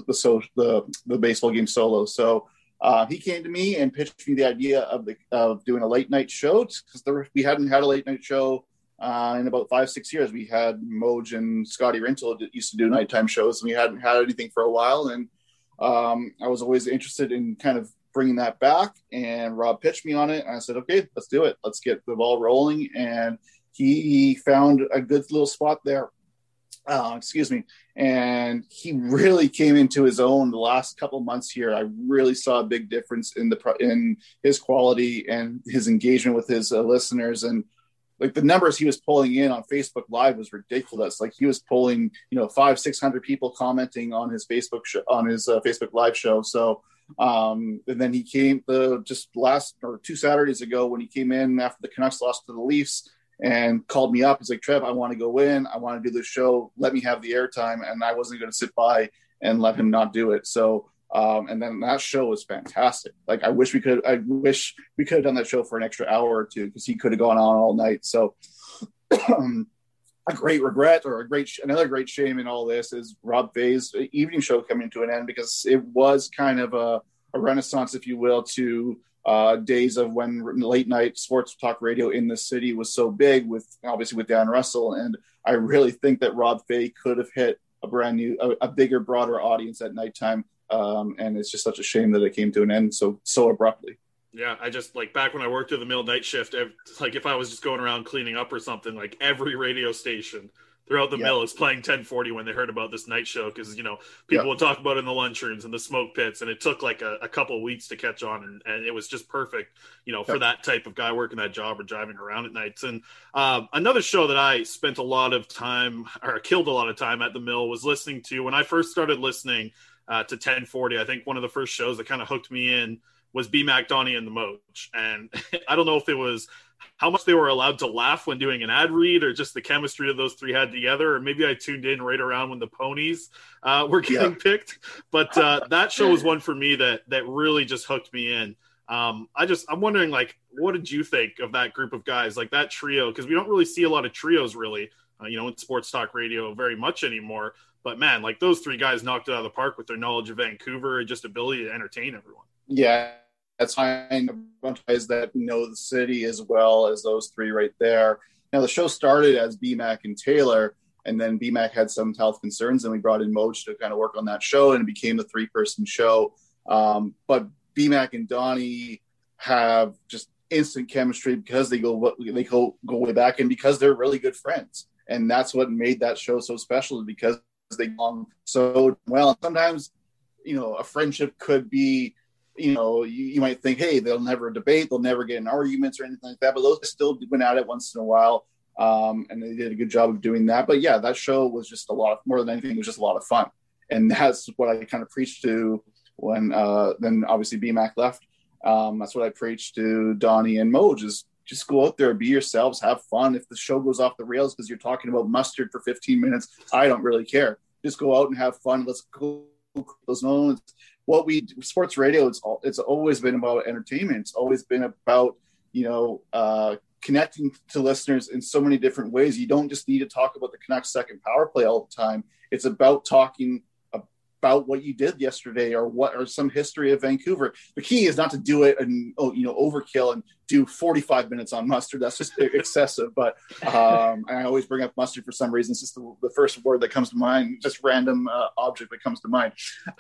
the baseball game solo. So he came to me and pitched me the idea of doing a late night show, because we hadn't had a late night show in about 5-6 years. We had Moj and Scotty Rintel that used to do nighttime shows, and we hadn't had anything for a while. And I was always interested in kind of bringing that back, and Rob pitched me on it, and I said, okay, let's do it. Let's get the ball rolling. And he found a good little spot there. Excuse me. And he really came into his own the last couple months here. I really saw a big difference in his quality and his engagement with his listeners. And like the numbers he was pulling in on Facebook Live was ridiculous. Like he was pulling, 500-600 people commenting on his Facebook Facebook Live show. So, and then he came just last or 2 Saturdays ago when he came in after the Canucks lost to the Leafs and called me up. He's like, Trev, I want to go in. I want to do this show. Let me have the airtime. And I wasn't going to sit by and let him not do it. So, and then that show was fantastic. Like, I wish we could have done that show for an extra hour or two because he could have gone on all night. So a great regret or another great shame in all this is Rob Fay's evening show coming to an end, because it was kind of a renaissance, if you will, to days of when late night sports talk radio in the city was so big with Dan Russell. And I really think that Rob Fay could have hit a bigger, broader audience at nighttime. And it's just such a shame that it came to an end so abruptly. Yeah, I just, like, back when I worked at the mill night shift, like, if I was just going around cleaning up or something, like, every radio station throughout the mill is playing 1040 when they heard about this night show, because, people would talk about it in the lunchrooms and the smoke pits, and it took, like, a couple of weeks to catch on, and it was just perfect, for that type of guy working that job or driving around at nights. And another show that I spent a lot of time, or killed a lot of time at the mill, was listening to, when I first started listening to 1040, I think one of the first shows that kind of hooked me in was BMAC, Donnie, and the Moj. And I don't know if it was how much they were allowed to laugh when doing an ad read, or just the chemistry that those three had together, or maybe I tuned in right around when the ponies were getting picked. But that show was one for me that really just hooked me in. I'm wondering, like, what did you think of that group of guys, like that trio? Because we don't really see a lot of trios really, in sports talk radio very much anymore. But man, like, those three guys knocked it out of the park with their knowledge of Vancouver and just ability to entertain everyone. Yeah, that's fine. A bunch of guys that know the city as well as those three right there. Now, the show started as BMAC and Taylor, and then BMAC had some health concerns, and we brought in Moj to kind of work on that show, and it became the 3-person show. But BMAC and Donnie have just instant chemistry because they go way back, and because they're really good friends. And that's what made that show so special, because they get along so well. Sometimes, a friendship could be, you might think, hey, they'll never debate, they'll never get in arguments or anything like that, but those still went at it once in a while, and they did a good job of doing that. But yeah, that show was just more than anything, it was just a lot of fun, and that's what I kind of preached to when then obviously BMAC left. That's what I preached to Donnie and Moj, is just go out there, be yourselves, have fun. If the show goes off the rails because you're talking about mustard for 15 minutes, I don't really care. Just go out and have fun. Let's go those moments. What we do, sports radio, it's always been about entertainment. It's always been about, connecting to listeners in so many different ways. You don't just need to talk about the Canucks second power play all the time. It's about talking about what you did yesterday or some history of Vancouver. The key is not to do it and overkill and do 45 minutes on mustard. That's just excessive. But and I always bring up mustard for some reason. It's just the first word that comes to mind, just random object that comes to mind.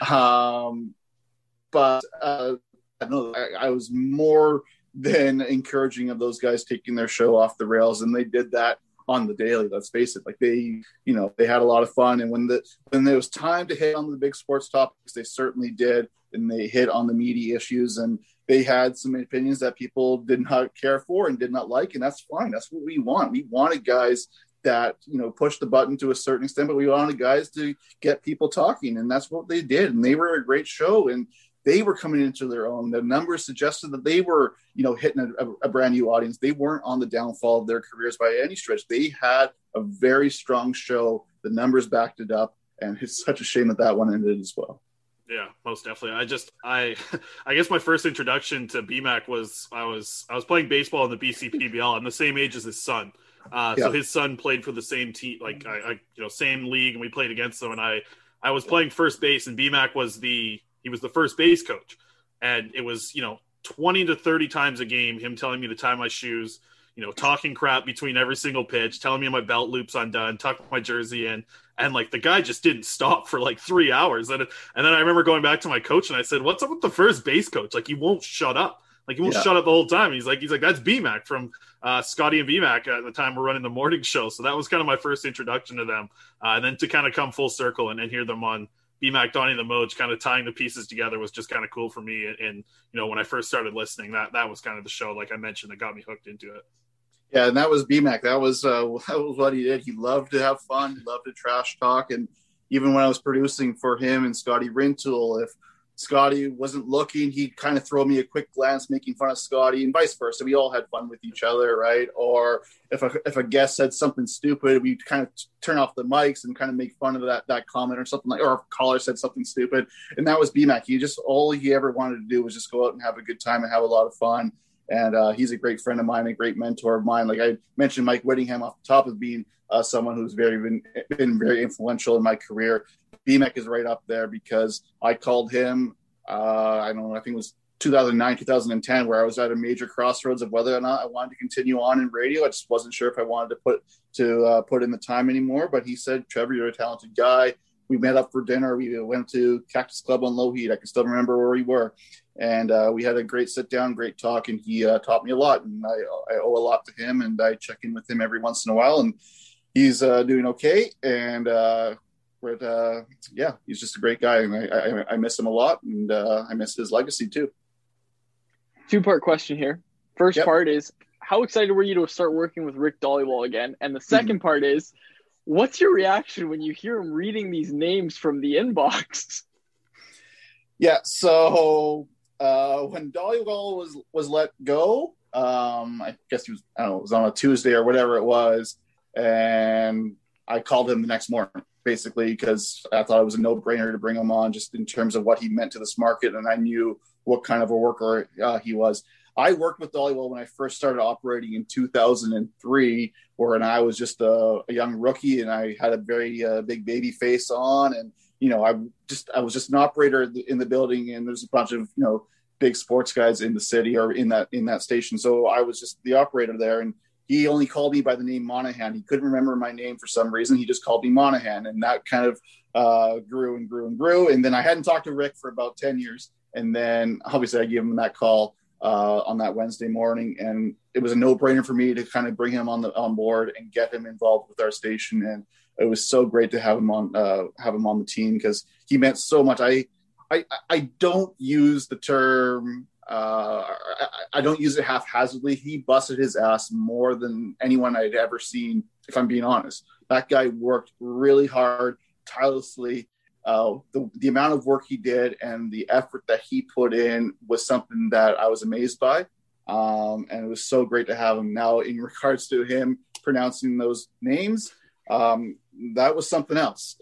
But I was more than encouraging of those guys taking their show off the rails, and they did that on the daily. Let's face it, like they had a lot of fun, and when there was time to hit on the big sports topics, they certainly did, and they hit on the meaty issues, and they had some opinions that people did not care for and did not like, and that's fine. That's what we want. We wanted guys that push the button to a certain extent, but we wanted guys to get people talking, and that's what they did, and they were a great show, and they were coming into their own. The numbers suggested that they were, hitting a brand new audience. They weren't on the downfall of their careers by any stretch. They had a very strong show. The numbers backed it up, and it's such a shame that one ended as well. Yeah, most definitely. I guess my first introduction to BMAC was I was playing baseball in the BC PBL. I'm the same age as his son. So his son played for the same team, like same league, and we played against them. And I was playing first base, and BMAC was the first base coach, and it was 20 to 30 times a game him telling me to tie my shoes, talking crap between every single pitch, telling me my belt loop's undone, tuck my jersey in, and like the guy just didn't stop for like 3 hours. And then I remember going back to my coach and I said, "What's up with the first base coach? Like, he won't shut up. Like, he won't shut up the whole time. He's like, that's BMAC from Scotty and BMAC at the time we're running the morning show. So that was kind of my first introduction to them. And then to kind of come full circle and hear them on BMAC, Donnie the Moj, kind of tying the pieces together was just kind of cool for me. And when I first started listening, that was kind of the show, like I mentioned, that got me hooked into it. Yeah, and that was BMAC. That was what he did. He loved to have fun. He loved to trash talk. And even when I was producing for him and Scotty Rintoul, if Scotty wasn't looking, he'd kind of throw me a quick glance making fun of Scotty, and vice versa. We all had fun with each other, right? Or if a guest said something stupid, we'd kind of turn off the mics and kind of make fun of that comment or something like, or if a caller said something stupid. And that was BMAC. All he ever wanted to do was just go out and have a good time and have a lot of fun. And he's a great friend of mine, a great mentor of mine. Like I mentioned, Mike Whittingham off the top of being someone who's been very influential in my career. BMAC is right up there because I called him, I think it was 2009, 2010, where I was at a major crossroads of whether or not I wanted to continue on in radio. I just wasn't sure if I wanted to put in the time anymore. But he said, Trevor, you're a talented guy. We met up for dinner. We went to Cactus Club on Lougheed. I can still remember where we were. And we had a great sit down, great talk. And he taught me a lot. And I owe a lot to him. And I check in with him every once in a while. And he's doing okay. And he's just a great guy. And I miss him a lot. And I miss his legacy too. Two-part question here. First part is, how excited were you to start working with Rick Dhaliwal again? And the second part is, what's your reaction when you hear him reading these names from the inbox? Yeah, so when Dhaliwal was let go, I guess it was on a Tuesday or whatever it was, and I called him the next morning, basically, because I thought it was a no-brainer to bring him on just in terms of what he meant to this market, and I knew what kind of a worker he was. I worked with Dhaliwal when I first started operating in 2003, when I was just a young rookie and I had a very big baby face on. And, I was just an operator in the building, and there's a bunch of, big sports guys in the city or in that station. So I was just the operator there, and he only called me by the name Monahan. He couldn't remember my name for some reason. He just called me Monahan, and that kind of grew and grew and grew. And then I hadn't talked to Rick for about 10 years. And then obviously I gave him that call on that Wednesday morning, and it was a no-brainer for me to kind of bring him on board and get him involved with our station. And it was so great to have him on the team because he meant so much. I don't use the term I don't use it haphazardly. He busted his ass more than anyone I'd ever seen, if I'm being honest. That guy worked really hard, tirelessly. The amount of work he did and the effort that he put in was something that I was amazed by. And it was so great to have him. Now, in regards to him pronouncing those names, that was something else.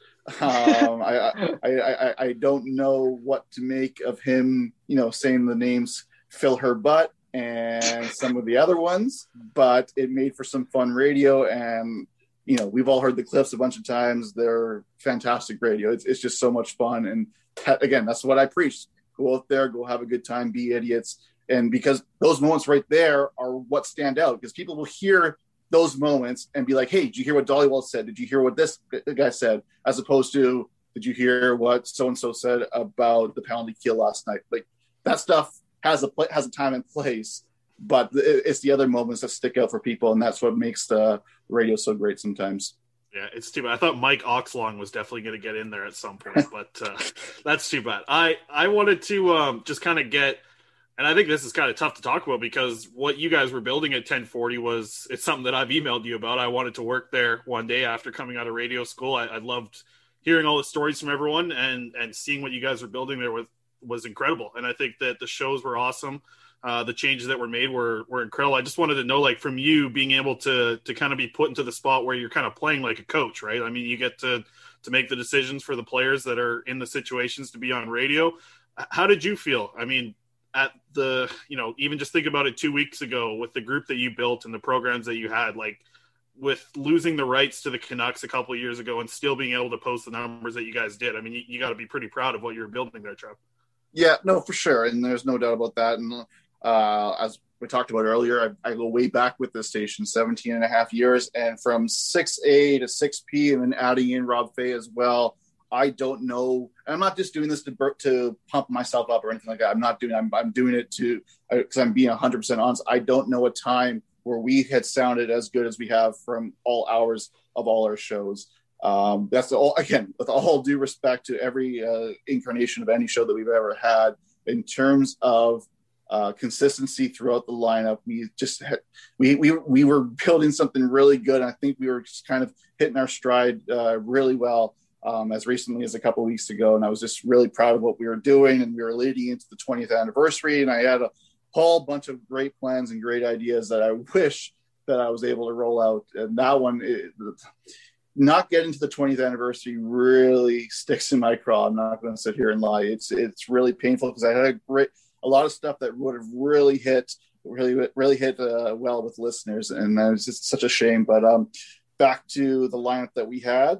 I don't know what to make of him, saying the names Fill Her Butt and some of the other ones, but it made for some fun radio. And, we've all heard the clips a bunch of times. They're fantastic radio. It's just so much fun. And again, that's what I preach. Go out there, go have a good time, be idiots. And because those moments right there are what stand out, because people will hear those moments and be like, hey, did you hear what Dhaliwal said? Did you hear what this guy said? As opposed to, did you hear what so-and-so said about the penalty kill last night? Like, that stuff has a time and place, but it's the other moments that stick out for people. And that's what makes the radio so great sometimes. Yeah, it's too bad. I thought Mike Oxlong was definitely going to get in there at some point, but that's too bad. I wanted to just kind of get, and I think this is kind of tough to talk about because what you guys were building at 1040 it's something that I've emailed you about. I wanted to work there one day after coming out of radio school. I loved hearing all the stories from everyone and seeing what you guys were building there was incredible. And I think that the shows were awesome. The changes that were made were incredible. I just wanted to know, like, from you being able to kind of be put into the spot where you're kind of playing like a coach, right? I mean, you get to make the decisions for the players that are in the situations to be on radio. How did you feel? I mean, at the, even just think about it 2 weeks ago with the group that you built and the programs that you had, like with losing the rights to the Canucks a couple of years ago and still being able to post the numbers that you guys did. I mean, you got to be pretty proud of what you're building there, Trev. Yeah, no, for sure. And there's no doubt about that. And as we talked about earlier, I go way back with this station, 17 and a half years. And from 6A to 6P and then adding in Rob Fay as well, I don't know. And I'm not just doing this to pump myself up or anything like that. I'm doing it because I'm being 100% honest. I don't know a time where we had sounded as good as we have from all hours of all our shows. That's again, with all due respect to every incarnation of any show that we've ever had. In terms of consistency throughout the lineup, we were building something really good. And I think we were just kind of hitting our stride really well as recently as a couple of weeks ago. And I was just really proud of what we were doing. And we were leading into the 20th anniversary. And I had a whole bunch of great plans and great ideas that I wish that I was able to roll out. And that one, not getting to the 20th anniversary really sticks in my craw. I'm not going to sit here and lie. It's really painful because I had a lot of stuff that would have really hit well with listeners. And that was just such a shame. But back to the lineup that we had.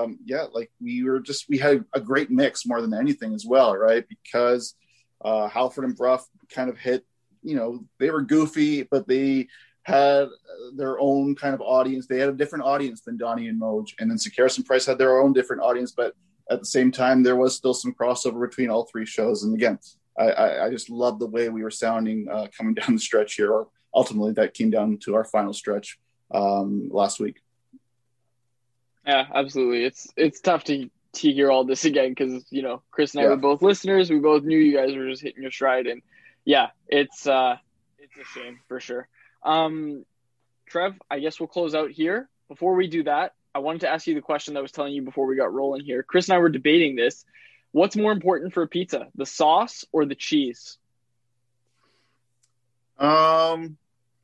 We had a great mix more than anything as well, right? Because Halford and Bruff kind of hit, they were goofy, but they had their own kind of audience. They had a different audience than Donnie and Moj. And then Sekeres and Price had their own different audience, but at the same time, there was still some crossover between all three shows. And again, I just love the way we were sounding coming down the stretch here. Or ultimately, that came down to our final stretch last week. Yeah, absolutely. It's tough to hear all this again because, Chris and I were both listeners. We both knew you guys were just hitting your stride. And yeah, it's a shame for sure. Trev, I guess we'll close out here. Before we do that, I wanted to ask you the question that I was telling you before we got rolling here. Chris and I were debating this. What's more important for a pizza, the sauce or the cheese? I'm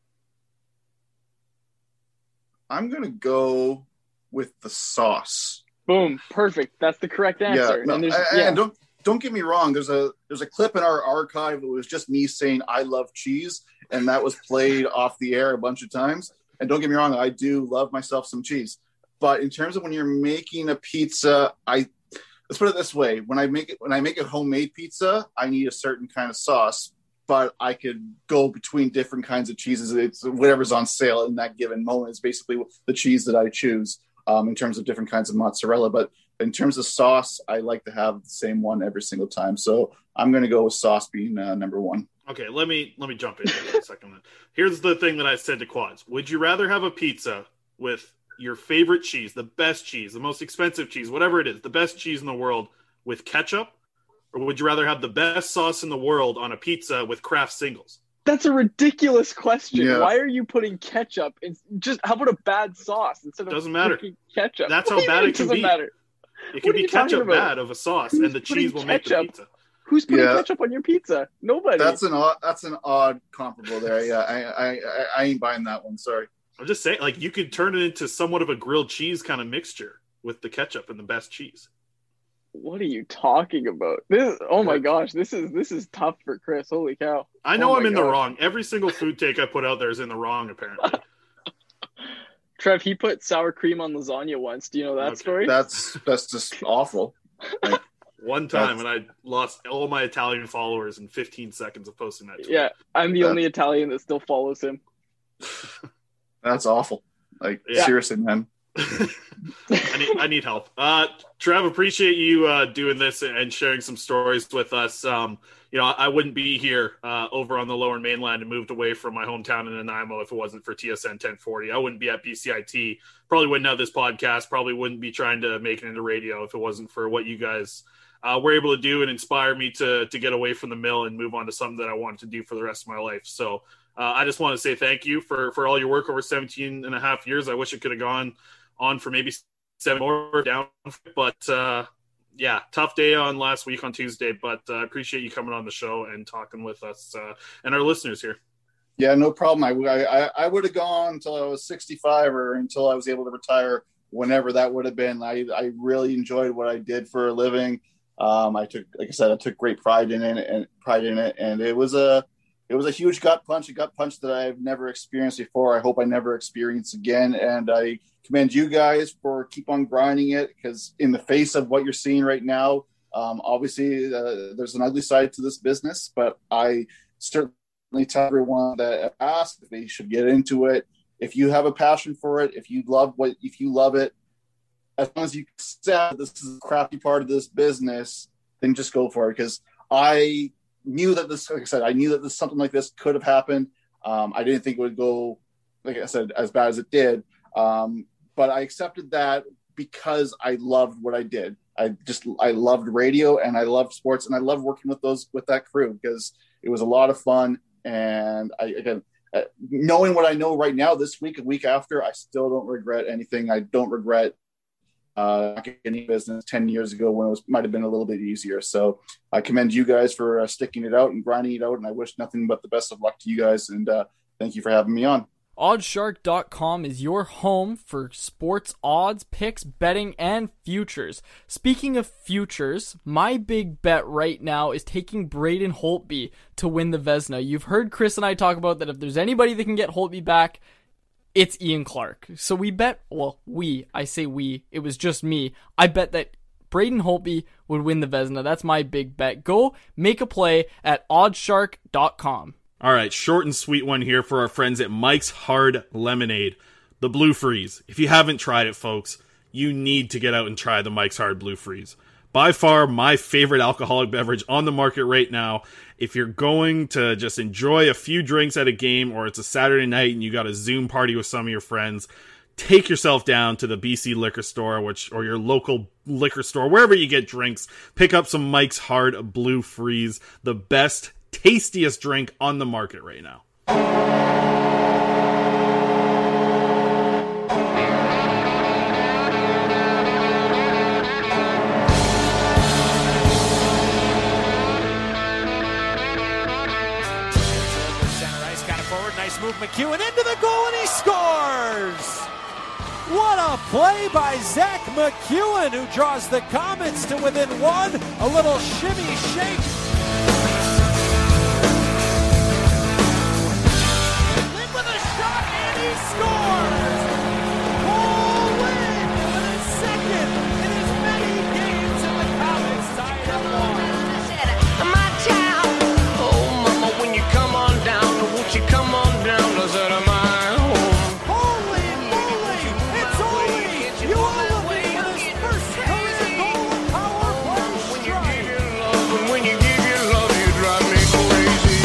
going to go with the sauce. Boom. Perfect. That's the correct answer. And don't get me wrong. There's a clip in our archive that was just me saying I love cheese, and that was played off the air a bunch of times. And don't get me wrong, I do love myself some cheese. But in terms of when you're making a pizza, let's put it this way: when I make a homemade pizza, I need a certain kind of sauce. But I could go between different kinds of cheeses. It's whatever's on sale in that given moment is basically the cheese that I choose in terms of different kinds of mozzarella. But in terms of sauce, I like to have the same one every single time. So I'm going to go with sauce being number one. Okay, let me jump in there for a second. Here's the thing that I said to Quads. Would you rather have a pizza with your favorite cheese, the best cheese, the most expensive cheese, whatever it is, the best cheese in the world with ketchup? Or would you rather have the best sauce in the world on a pizza with Kraft singles? That's a ridiculous question. Yeah. Why are you putting ketchup in? Just how about a bad sauce instead of doesn't matter. Ketchup? That's how bad it can be. Matter? It can be ketchup bad of a sauce, and the cheese will make the pizza. Who's putting ketchup on your pizza? Nobody. That's an odd comparable there. Yeah, I ain't buying that one. Sorry. I'm just saying, you could turn it into somewhat of a grilled cheese kind of mixture with the ketchup and the best cheese. What are you talking about? My gosh, this is tough for Chris. Holy cow! I know I'm in the wrong. Every single food take I put out there is in the wrong, apparently. Trev, he put sour cream on lasagna once. Do you know that story? That's just awful. One time, and I lost all my Italian followers in 15 seconds of posting that tweet. Yeah, I'm the only Italian that still follows him. That's awful. Seriously, man. I need help. Trev, appreciate you doing this and sharing some stories with us. I wouldn't be here over on the Lower Mainland and moved away from my hometown in Nanaimo if it wasn't for TSN 1040. I wouldn't be at BCIT. Probably wouldn't have this podcast. Probably wouldn't be trying to make it into radio if it wasn't for what you guys were able to do and inspire me to get away from the mill and move on to something that I wanted to do for the rest of my life. So I just want to say thank you for all your work over 17 and a half years. I wish it could have gone on for maybe 7 more down, but tough day on last week on Tuesday, but I appreciate you coming on the show and talking with us and our listeners here. Yeah, no problem. I would have gone until I was 65 or until I was able to retire, whenever that would have been. I really enjoyed what I did for a living. I took great pride in it, and it was a huge gut punch, that I've never experienced before. I hope I never experience again. And I commend you guys for keep on grinding it, because in the face of what you're seeing right now, obviously there's an ugly side to this business, but I certainly tell everyone that asks if they should get into it. If you have a passion for it, if you love it, as long as you accept this is a crappy part of this business, then just go for it. Because I knew that this, like I said, I knew that something like this could have happened. I didn't think it would go, like I said, as bad as it did. But I accepted that because I loved what I did. I loved radio and I loved sports and I loved working with that crew because it was a lot of fun. And knowing what I know right now, this week, a week after, I still don't regret anything. I don't regret getting business 10 years ago when it might have been a little bit easier. So I commend you guys for sticking it out and grinding it out. And I wish nothing but the best of luck to you guys. And thank you for having me on. Oddshark.com is your home for sports odds, picks, betting, and futures. Speaking of futures, my big bet right now is taking Braden Holtby to win the Vezina. You've heard Chris and I talk about that if there's anybody that can get Holtby back, it's Ian Clark. So we bet, it was just me. I bet that Braden Holtby would win the Vezina. That's my big bet. Go make a play at oddshark.com. All right, short and sweet one here for our friends at Mike's Hard Lemonade, the Blue Freeze. If you haven't tried it, folks, you need to get out and try the Mike's Hard Blue Freeze. By far, my favorite alcoholic beverage on the market right now. If you're going to just enjoy a few drinks at a game, or it's a Saturday night and you got a Zoom party with some of your friends, take yourself down to the BC liquor store, or your local liquor store, wherever you get drinks. Pick up some Mike's Hard Blue Freeze, the best, tastiest drink on the market right now. Center ice, got it forward, nice move, McEwen into the goal and he scores! What a play by Zach McEwen, who draws the Comets to within one. A little shimmy shake. Scores! Cole Winn with his second in as many games in the Comets, tied at 1. My child, oh mama, when you come on down, won't you come on down to set my home? Holy moly! It's Ole! Uole with his first career goal of power play strike. When you give your love, you drive me crazy.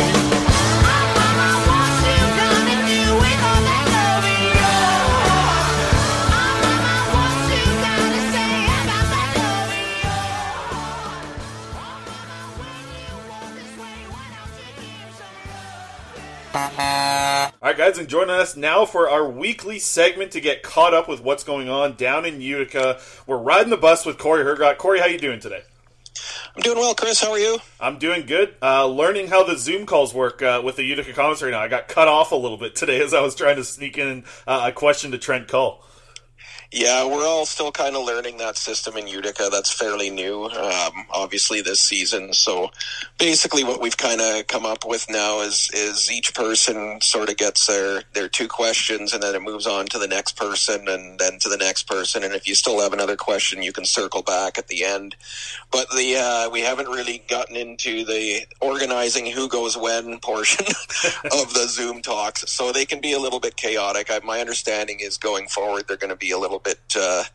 Alright guys, and joining us now for our weekly segment to get caught up with what's going on down in Utica. We're riding the bus with Corey Hergott. Corey, how you doing today? I'm doing well, Chris. How are you? I'm doing good. Learning how the Zoom calls work with the Utica Comets right now. I got cut off a little bit today as I was trying to sneak in a question to Trent Cull. Yeah, we're all still kind of learning that system in Utica. That's fairly new, obviously, this season. So basically what we've kind of come up with now is each person sort of gets their two questions, and then it moves on to the next person and then to the next person. And if you still have another question, you can circle back at the end. But we haven't really gotten into the organizing who goes when portion of the Zoom talks. So they can be a little bit chaotic. My understanding is going forward, they're going to be a little bit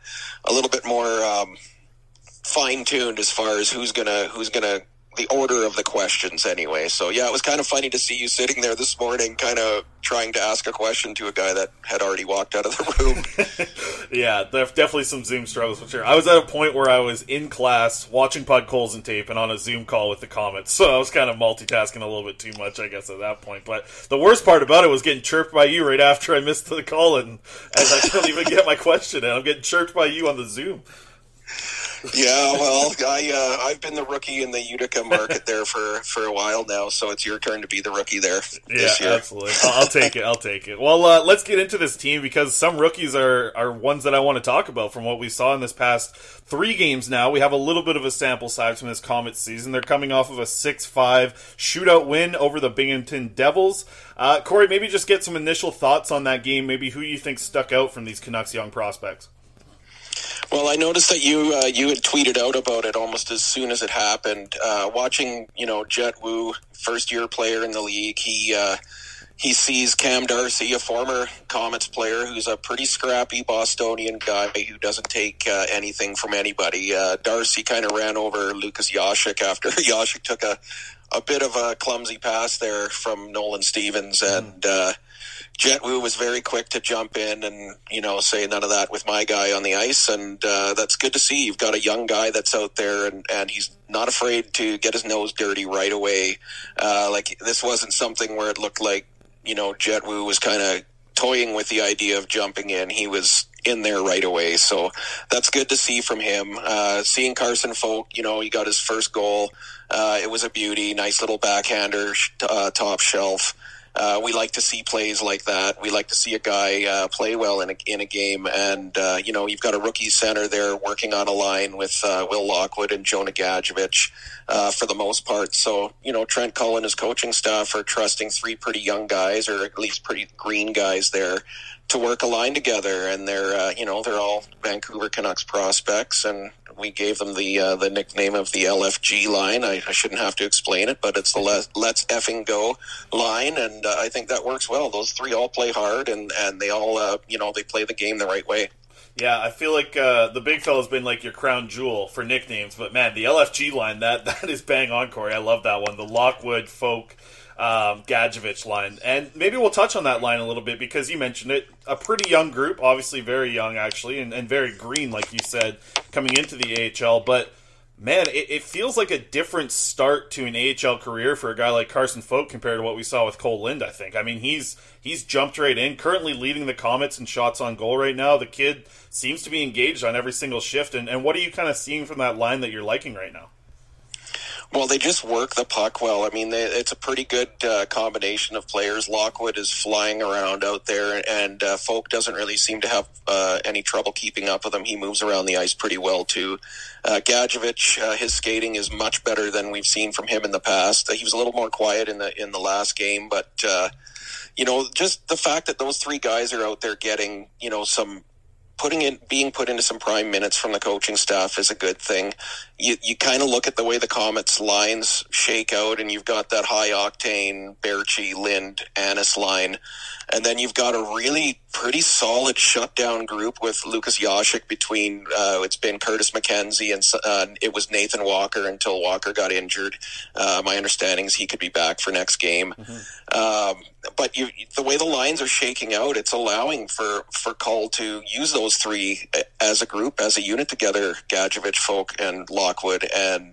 more fine-tuned as far as who's gonna the order of the questions anyway. So yeah, it was kind of funny to see you sitting there this morning kind of trying to ask a question to a guy that had already walked out of the room. Yeah, there's definitely some Zoom struggles for sure. I was at a point where I was in class watching Puck Coles and Tape and on a Zoom call with the Comets, so I was kind of multitasking a little bit too much, I guess, at that point. But the worst part about it was getting chirped by you right after I missed the call, and I couldn't even get my question in. I'm getting chirped by you on the Zoom. Yeah, well, I've been the rookie in the Utica market there for a while now, so it's your turn to be the rookie there this year. Absolutely. I'll take it. Well, let's get into this team because some rookies are ones that I want to talk about from what we saw in this past 3 games now. We have a little bit of a sample size from this Comets season. They're coming off of a 6-5 shootout win over the Binghamton Devils. Corey, maybe just get some initial thoughts on that game, maybe who you think stuck out from these Canucks young prospects. Well, I noticed that you had tweeted out about it almost as soon as it happened. Watching, Jet Wu, first-year player in the league, he he sees Cam Darcy, a former Comets player who's a pretty scrappy Bostonian guy who doesn't take anything from anybody. Darcy kind of ran over Lukas Jasek after Jasek took a bit of a clumsy pass there from Nolan Stevens, and Jet Wu was very quick to jump in and, say none of that with my guy on the ice, and that's good to see. You've got a young guy that's out there, and he's not afraid to get his nose dirty right away. This wasn't something where it looked like, Jet Wu was kind of toying with the idea of jumping in. He was in there right away, so that's good to see from him. Seeing Carson Folk, he got his first goal. It was a beauty, nice little backhander, top shelf. We like to see plays like that. We like to see a guy play well in a game, and you've got a rookie center there working on a line with Will Lockwood and Jonah Gadjevich for the most part. So Trent Cull and his coaching staff are trusting three pretty young guys, or at least pretty green guys there, to work a line together, and they're all Vancouver Canucks prospects, and we gave them the nickname of the LFG line. I shouldn't have to explain it, but it's the Let's Effing Go line, and I think that works well. Those three all play hard, and they all they play the game the right way. Yeah, I feel like the big fella's been like your crown jewel for nicknames, but man, the LFG line, that is bang on, Corey. I love that one. The Lockwood, Folk, Gadjevich line, and maybe we'll touch on that line a little bit because you mentioned it. A pretty young group, obviously very young actually, and very green, like you said, coming into the AHL. But man, it feels like a different start to an AHL career for a guy like Carson Folk compared to what we saw with Cole Lind, I think. I mean, he's jumped right in, currently leading the Comets in shots on goal right now. The kid seems to be engaged on every single shift, and what are you kind of seeing from that line that you're liking right now? Well, they just work the puck well. I mean, it's a pretty good combination of players. Lockwood is flying around out there, and Folk doesn't really seem to have any trouble keeping up with him. He moves around the ice pretty well, too. Gadjevich, his skating is much better than we've seen from him in the past. He was a little more quiet in the last game, but, just the fact that those three guys are out there getting, being put into some prime minutes from the coaching staff is a good thing. You kind of look at the way the Comets lines shake out, and you've got that high octane Baertschi, Lind, Annis line, and then you've got a really pretty solid shutdown group with Lukas Jasek between it's been Curtis McKenzie and it was Nathan Walker until Walker got injured. My understanding is he could be back for next game. But the way the lines are shaking out, it's allowing for Cull to use those three as a group, as a unit together, Gadjevich, Folk, and Lockwood. And,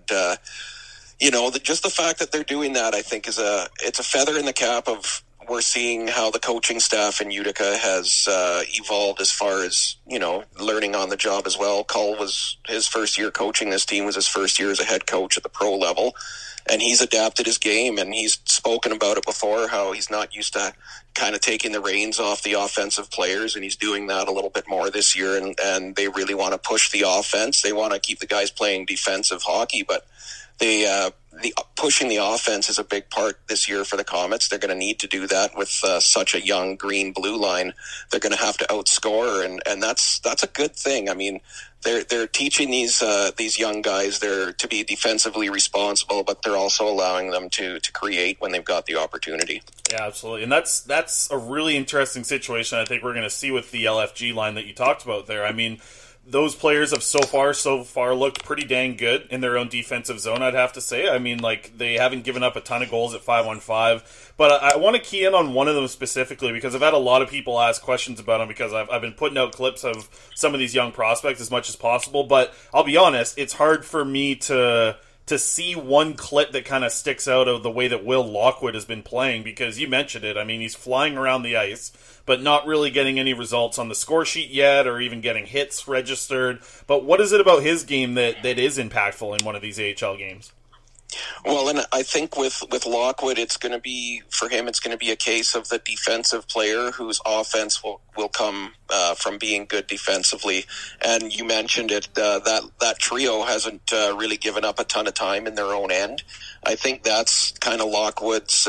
just the fact that they're doing that, I think, it's a feather in the cap of we're seeing how the coaching staff in Utica has evolved as far as, learning on the job as well. Cull was his first year coaching this team, was his first year as a head coach at the pro level. And he's adapted his game, and he's spoken about it before, how he's not used to kind of taking the reins off the offensive players, and he's doing that a little bit more this year, and they really want to push the offense. They want to keep the guys playing defensive hockey, but the pushing the offense is a big part this year for the Comets. They're going to need to do that with such a young green-blue line. They're going to have to outscore, and that's a good thing. I mean, they're teaching these young guys to be defensively responsible, but they're also allowing them to create when they've got the opportunity. Yeah, absolutely, and that's a really interesting situation. I think we're going to see with the LFG line that you talked about there. I mean, those players have so far looked pretty dang good in their own defensive zone, I'd have to say. I mean, they haven't given up a ton of goals at 5-on-5, but I want to key in on one of them specifically because I've had a lot of people ask questions about him because I've been putting out clips of some of these young prospects as much as possible, but I'll be honest, it's hard for me to see one clip that kind of sticks out of the way that Will Lockwood has been playing, because you mentioned it. I mean, he's flying around the ice, but not really getting any results on the score sheet yet or even getting hits registered. But what is it about his game that is impactful in one of these AHL games? Well, and I think with Lockwood, it's going to be a case of the defensive player whose offense will come from being good defensively. And you mentioned it, that trio hasn't really given up a ton of time in their own end. I think that's kind of Lockwood's,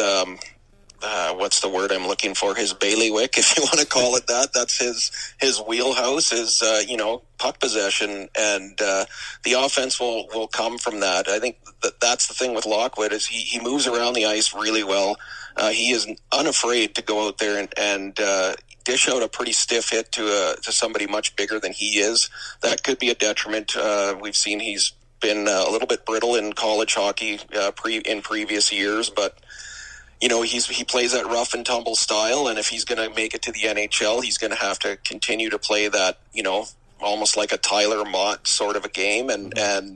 what's the word I'm looking for? His bailiwick, if you want to call it that. That's his wheelhouse is, puck possession, and the offense will come from that. I think that's the thing with Lockwood is he moves around the ice really well. he is unafraid to go out there and dish out a pretty stiff hit to somebody much bigger than he is. That could be a detriment. We've seen he's been a little bit brittle in college hockey in previous years, but he plays that rough and tumble style, and if he's going to make it to the NHL, he's going to have to continue to play that, almost like a Tyler Mott sort of a game. And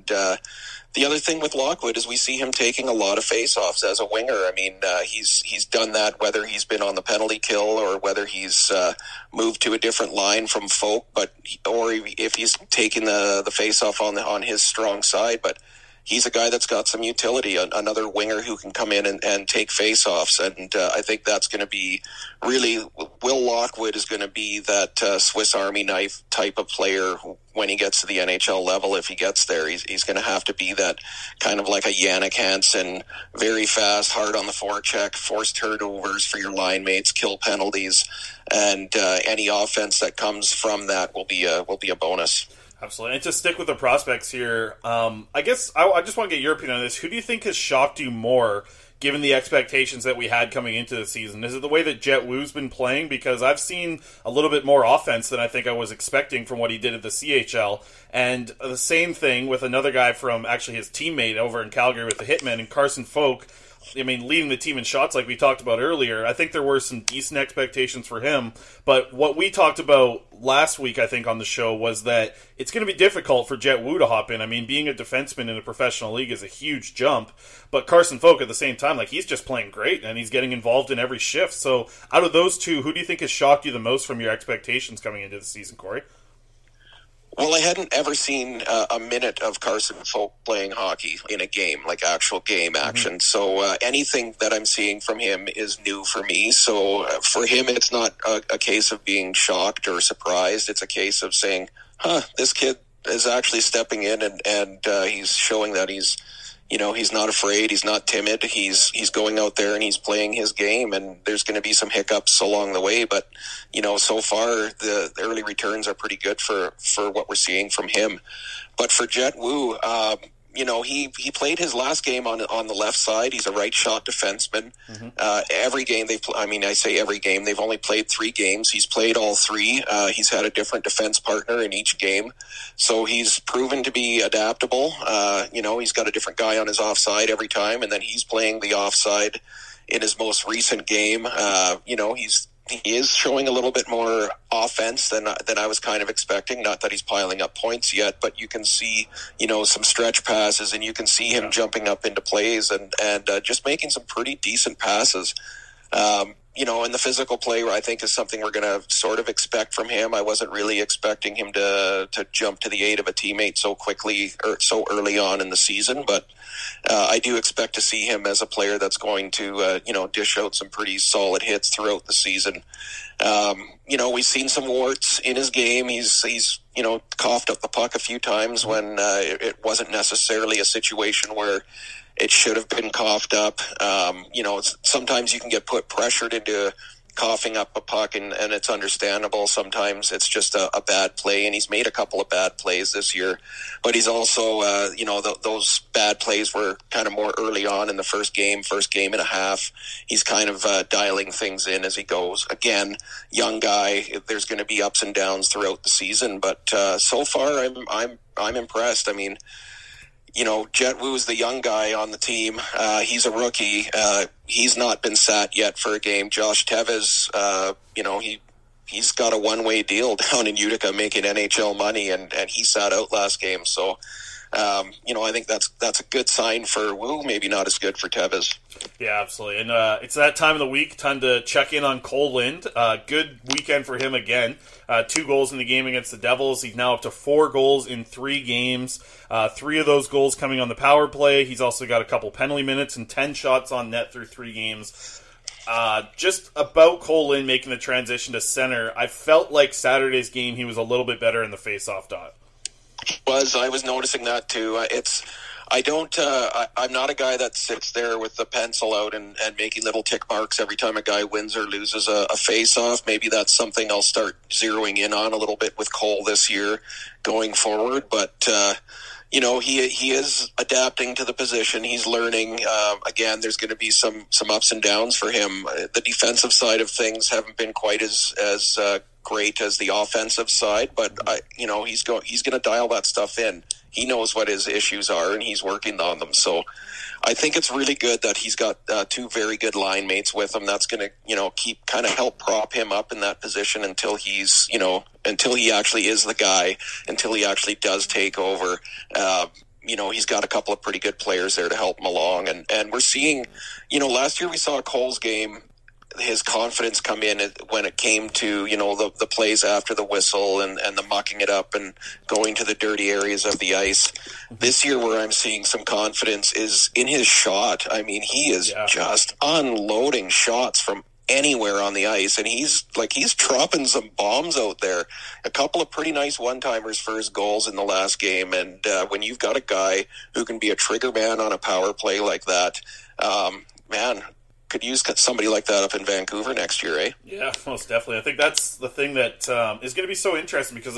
the other thing with Lockwood is we see him taking a lot of face-offs as a winger. I mean, he's done that whether he's been on the penalty kill or whether he's moved to a different line from Folk, or if he's taking the face-off on his strong side. But he's a guy that's got some utility, another winger who can come in and take face-offs. And I think that's going to be really, Will Lockwood is going to be that Swiss Army knife type of player when he gets to the NHL level. If he gets there, he's going to have to be that kind of like a Jannik Hansen, very fast, hard on the forecheck, force turnovers for your line mates, kill penalties, and any offense that comes from that will be a bonus. Absolutely. And to stick with the prospects here, I guess I just want to get your opinion on this. Who do you think has shocked you more, given the expectations that we had coming into the season? Is it the way that Jet Wu's been playing? Because I've seen a little bit more offense than I think I was expecting from what he did at the CHL. And the same thing with another guy from actually his teammate over in Calgary with the Hitmen, and Carson Folk. I mean, leading the team in shots like we talked about earlier. I think there were some decent expectations for him. But what we talked about last week, I think, on the show was that it's going to be difficult for Jet Wu to hop in. I mean, being a defenseman in a professional league is a huge jump. But Carson Folk, at the same time, he's just playing great, and he's getting involved in every shift. So out of those two, who do you think has shocked you the most from your expectations coming into the season, Corey? Well, I hadn't ever seen a minute of Carson Folk playing hockey in a game, like actual game action. Mm-hmm. So anything that I'm seeing from him is new for me. So for him, it's not a case of being shocked or surprised. It's a case of saying, this kid is actually stepping in and he's showing that he's not afraid. He's not timid. He's going out there and he's playing his game, and there's going to be some hiccups along the way. But, so far the early returns are pretty good for what we're seeing from him. But for Jet Wu, he played his last game on the left side. He's a right shot defenseman. Mm-hmm. Every game I say every game, they've only played 3 games. He's played all 3. He's had a different defense partner in each game. So he's proven to be adaptable. He's got a different guy on his offside every time, and then he's playing the offside in his most recent game. He is showing a little bit more offense than I was kind of expecting. Not that he's piling up points yet, but you can see, some stretch passes, and you can see him jumping up into plays and just making some pretty decent passes. And the physical play, I think, is something we're going to sort of expect from him. I wasn't really expecting him to jump to the aid of a teammate so quickly or so early on in the season, but I do expect to see him as a player that's going to, dish out some pretty solid hits throughout the season. We've seen some warts in his game. He's coughed up the puck a few times when it wasn't necessarily a situation where it should have been coughed up. Sometimes you can get pressured into coughing up a puck, and it's understandable. Sometimes it's just a bad play, and he's made a couple of bad plays this year. But he's also, those bad plays were kind of more early on in the first game and a half. He's kind of dialing things in as he goes. Again, young guy. There's going to be ups and downs throughout the season, but so far I'm impressed. I mean, Jet Wu is the young guy on the team. He's a rookie. He's not been sat yet for a game. Josh Tevez, he's got a one-way deal down in Utica making NHL money, and he sat out last game. So, I think that's a good sign for Wu, maybe not as good for Tevez. Yeah, absolutely. And it's that time of the week, time to check in on Cole Lind. Good weekend for him again. 2 goals in the game against the Devils. He's now up to 4 goals in 3 games. 3 of those goals coming on the power play. He's also got a couple penalty minutes and 10 shots on net through 3 games. Just about Cole Lind making the transition to center, I felt like Saturday's game he was a little bit better in the face-off dot. I was noticing that too. I'm not a guy that sits there with the pencil out and making little tick marks every time a guy wins or loses a face-off. Maybe that's something I'll start zeroing in on a little bit with Cole this year going forward. But, he is adapting to the position. He's learning. Again, there's going to be some ups and downs for him. The defensive side of things haven't been quite as great as the offensive side, but he's going to dial that stuff in. He knows what his issues are, and he's working on them. So I think it's really good that he's got two very good line mates with him. That's going to, keep kind of help prop him up in that position until until he actually is the guy, until he actually does take over. He's got a couple of pretty good players there to help him along. And we're seeing, last year we saw Cole's game, his confidence come in when it came to, the plays after the whistle and the mucking it up and going to the dirty areas of the ice. This year where I'm seeing some confidence is in his shot. I mean, he is just unloading shots from anywhere on the ice, and he's dropping some bombs out there. A couple of pretty nice one-timers for his goals in the last game, and when you've got a guy who can be a trigger man on a power play like that, could use somebody like that up in Vancouver next year, eh? Yeah, most definitely. I think that's the thing that is going to be so interesting because,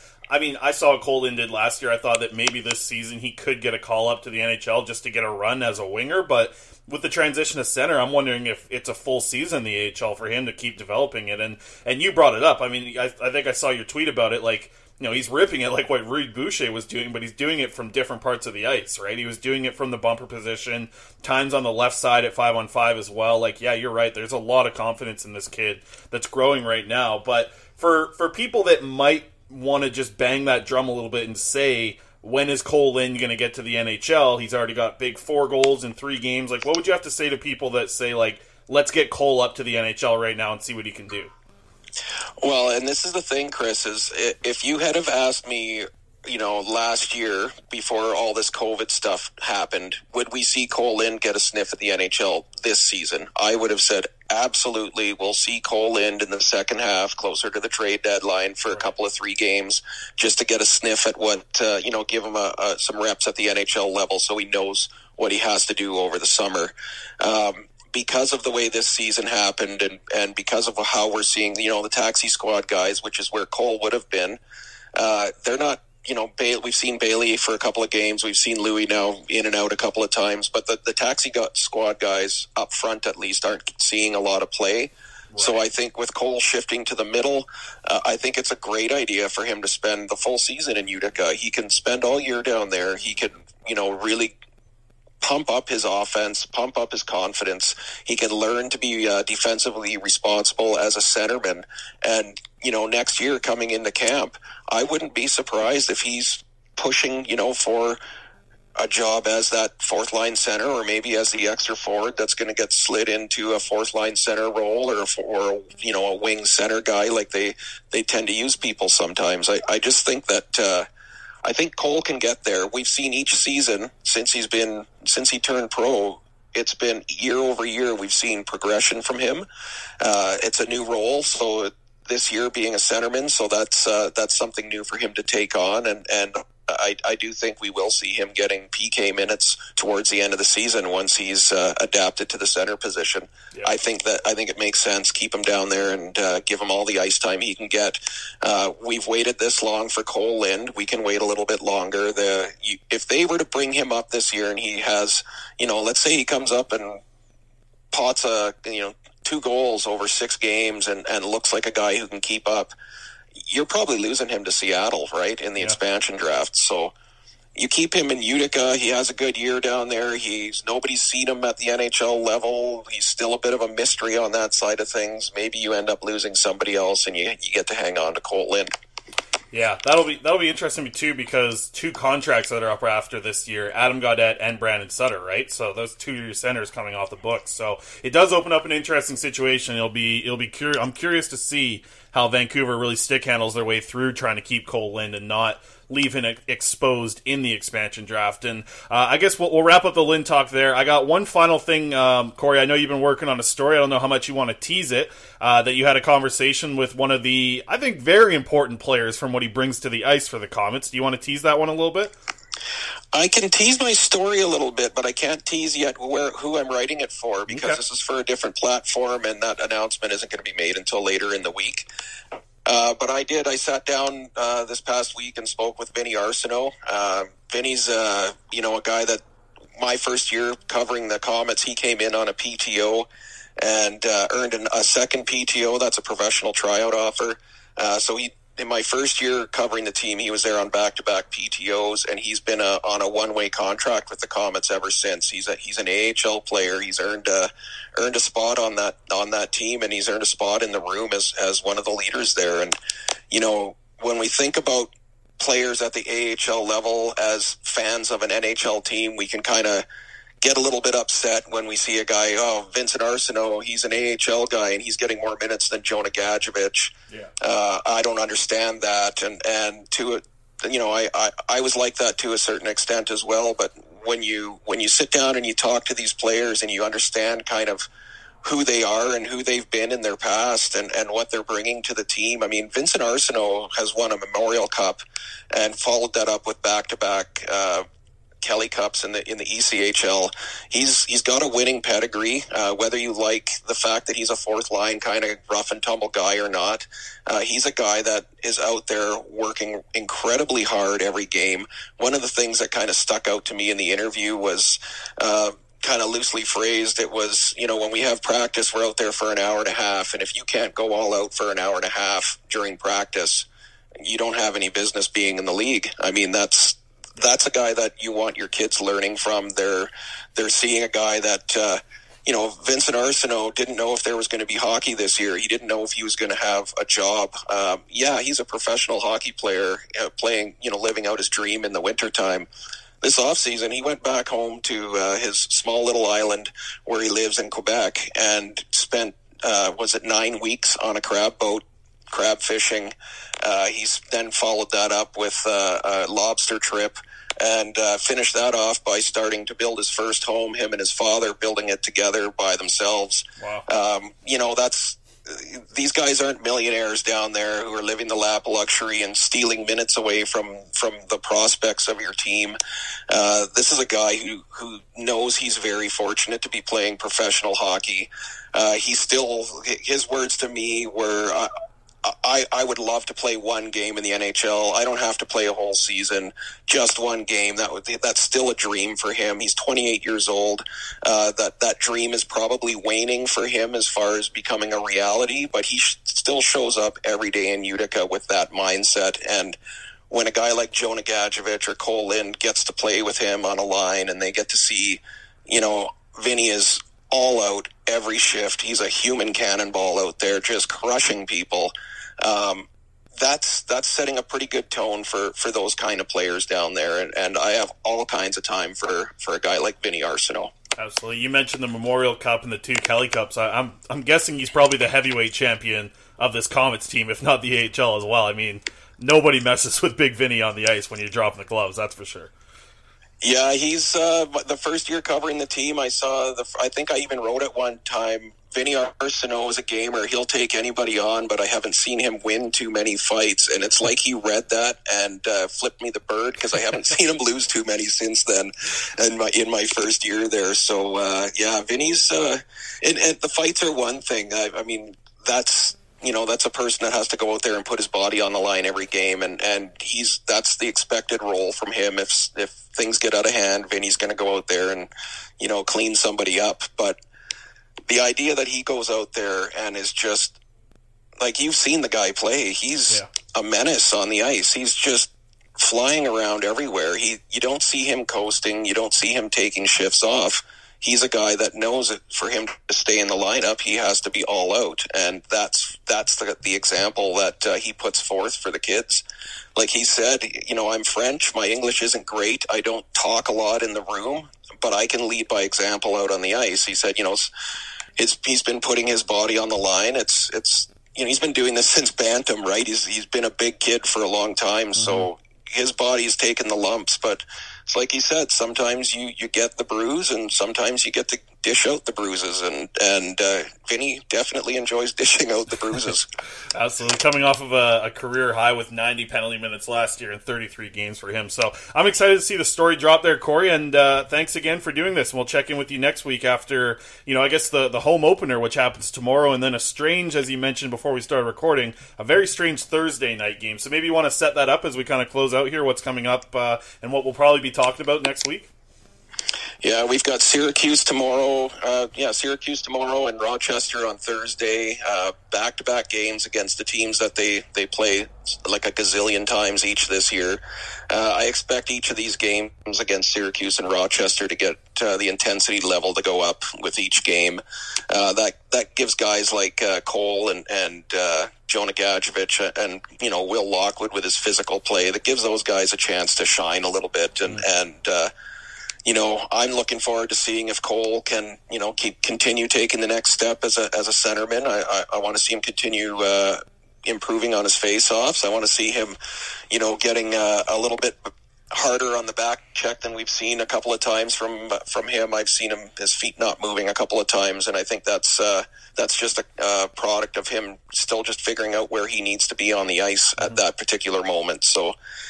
I saw what Cole Lind did last year. I thought that maybe this season he could get a call up to the NHL just to get a run as a winger, but with the transition to center, I'm wondering if it's a full season in the AHL for him to keep developing it. And you brought it up. I mean, I think I saw your tweet about it, like, he's ripping it like what Rudy Boucher was doing, but he's doing it from different parts of the ice, right? He was doing it from the bumper position, times on the left side at 5-on-5 as well. Like, yeah, you're right. There's a lot of confidence in this kid that's growing right now. But for people that might want to just bang that drum a little bit and say, when is Cole Lind going to get to the NHL? He's already got big 4 goals in 3 games. Like, what would you have to say to people that say, like, let's get Cole up to the NHL right now and see what he can do? Well, and this is the thing, Chris, is if you had have asked me, last year before all this COVID stuff happened, would we see Cole Lind get a sniff at the NHL this season? I would have said absolutely. We'll see Cole Lind in the second half, closer to the trade deadline for a couple of 3 games, just to get a sniff at what, give him some reps at the NHL level so he knows what he has to do over the summer. Because of the way this season happened and because of how we're seeing, the taxi squad guys, which is where Cole would have been, they're not, we've seen Bailey for a couple of games. We've seen Louis now in and out a couple of times, but the taxi squad guys up front at least aren't seeing a lot of play. Right. So I think with Cole shifting to the middle, I think it's a great idea for him to spend the full season in Utica. He can spend all year down there. He can, really pump up his offense, pump up his confidence. He can learn to be defensively responsible as a centerman. And, next year coming into camp, I wouldn't be surprised if he's pushing, for a job as that 4th line center or maybe as the extra forward that's going to get slid into a 4th line center role or a wing center guy like they tend to use people sometimes. I just think that I think Cole can get there. We've seen each season since he turned pro, it's been year over year. We've seen progression from him. It's a new role. So this year being a centerman, so that's something new for him to take on. And I do think we will see him getting PK minutes towards the end of the season once he's adapted to the center position. Yeah. I think it makes sense. Keep him down there and give him all the ice time he can get. We've waited this long for Cole Lind. We can wait a little bit longer. If they were to bring him up this year and he has, let's say he comes up and pots 2 goals over 6 games and looks like a guy who can keep up, you're probably losing him to Seattle, right, in the expansion draft. So you keep him in Utica. He has a good year down there. Nobody's seen him at the NHL level. He's still a bit of a mystery on that side of things. Maybe you end up losing somebody else and you get to hang on to Cole Lind. Yeah, that'll be interesting too, because 2 contracts that are up after this year, Adam Gaudette and Brandon Sutter, right? So those 2 centers coming off the books. So it does open up an interesting situation. I'm curious to see how Vancouver really stick handles their way through trying to keep Cole Lind and not leave him exposed in the expansion draft. And I guess we'll wrap up the Lind talk there. I got one final thing, Corey. I know you've been working on a story. I don't know how much you want to tease it, that you had a conversation with one of the, I think, very important players from what he brings to the ice for the Comets. Do you want to tease that one a little bit? I can tease my story a little bit, but I can't tease yet who I'm writing it for, because this is for a different platform, and that announcement isn't going to be made until later in the week. But I sat down this past week and spoke with Vinny Arsenault. Vinny's, a guy that my first year covering the Comets, he came in on a PTO and earned a second PTO. That's a professional tryout offer. So in my first year covering the team, he was there on back-to-back PTOs, and he's been on a one-way contract with the Comets ever since. He's an AHL player. He's earned a spot on that team, and he's earned a spot in the room as one of the leaders there. And when we think about players at the AHL level as fans of an NHL team, we can kind of get a little bit upset when we see a guy, Vincent Arsenault, he's an AHL guy and he's getting more minutes than Jonah Gadjevich. Yeah. I don't understand that. And to it, I was like that to a certain extent as well. But when you sit down and you talk to these players and you understand kind of who they are and who they've been in their past and what they're bringing to the team. I mean, Vincent Arsenault has won a Memorial Cup and followed that up with back-to-back Kelly Cups in the ECHL. He's got a winning pedigree, whether you like the fact that he's a fourth line kind of rough and tumble guy or not. He's a guy that is out there working incredibly hard every game. One of the things that kind of stuck out to me in the interview was kind of loosely phrased. It was, when we have practice, we're out there for an hour and a half, and if you can't go all out for an hour and a half during practice, you don't have any business being in the league. I mean, that's a guy that you want your kids learning from. They're seeing a guy that, Vincent Arsenault didn't know if there was going to be hockey this year. He didn't know if he was going to have a job. He's a professional hockey player playing, living out his dream in the wintertime. This offseason, he went back home to his small little island where he lives in Quebec and spent, 9 weeks on a crab boat, crab fishing. He's then followed that up with a lobster trip and finished that off by starting to build his first home, him and his father building it together by themselves. Wow. These guys aren't millionaires down there who are living the lap of luxury and stealing minutes away from the prospects of your team. This is a guy who knows he's very fortunate to be playing professional hockey. His words to me were, I would love to play one game in the NHL. I don't have to play a whole season, just one game. That's still a dream for him. He's 28 years old. That dream is probably waning for him as far as becoming a reality, but he still shows up every day in Utica with that mindset. And when a guy like Jonah Gadjevich or Cole Lind gets to play with him on a line and they get to see, Vinny is all out every shift. He's a human cannonball out there just crushing people. That's setting a pretty good tone for those kind of players down there, and I have all kinds of time for a guy like Vinny Arsenault. Absolutely. You mentioned the Memorial Cup and the 2 Kelly Cups. I'm guessing he's probably the heavyweight champion of this Comets team, if not the AHL as well. I mean, nobody messes with Big Vinny on the ice when you're dropping the gloves, that's for sure. Yeah, he's the first year covering the team. I think I even wrote it one time. Vinny Arsenault is a gamer. He'll take anybody on, but I haven't seen him win too many fights. And it's like he read that and flipped me the bird because I haven't seen him lose too many since then in my first year there. So, Vinny's and the fights are one thing. I mean, that's a person that has to go out there and put his body on the line every game. And that's the expected role from him. If things get out of hand, Vinny's going to go out there and, clean somebody up. But the idea that he goes out there and is just like, you've seen the guy play. He's a menace on the ice. He's just flying around everywhere. You don't see him coasting. You don't see him taking shifts off. He's a guy that knows that for him to stay in the lineup, he has to be all out. And that's the example that he puts forth for the kids. Like he said, I'm French. My English isn't great. I don't talk a lot in the room, but I can lead by example out on the ice. He said, he's been putting his body on the line. It's he's been doing this since Bantam, right? He's been a big kid for a long time, so his body's taken the lumps. But it's like he said, sometimes you get the bruise, and sometimes you get dish out the bruises, and Vinny definitely enjoys dishing out the bruises. Absolutely, coming off of a career high with 90 penalty minutes last year and 33 games for him. So I'm excited to see the story drop there, Corey, and thanks again for doing this. And we'll check in with you next week after, I guess the home opener, which happens tomorrow, and then a strange, as you mentioned before we started recording, a very strange Thursday night game. So maybe you want to set that up as we kind of close out here, what's coming up and what we'll probably be talking about next week. Yeah, we've got Syracuse tomorrow. Syracuse tomorrow and Rochester on Thursday. Back-to-back games against the teams that they play like a gazillion times each this year. I expect each of these games against Syracuse and Rochester to get the intensity level to go up with each game. That gives guys like Cole and Jonah Gadjevich and Will Lockwood with his physical play, that gives those guys a chance to shine a little bit and I'm looking forward to seeing if Cole can, continue taking the next step as a centerman. I want to see him continue improving on his face-offs. I want to see him, getting a little bit harder on the back check than we've seen a couple of times from him. I've seen his feet not moving a couple of times, and I think that's just a product of him still just figuring out where he needs to be on the ice at that particular moment. So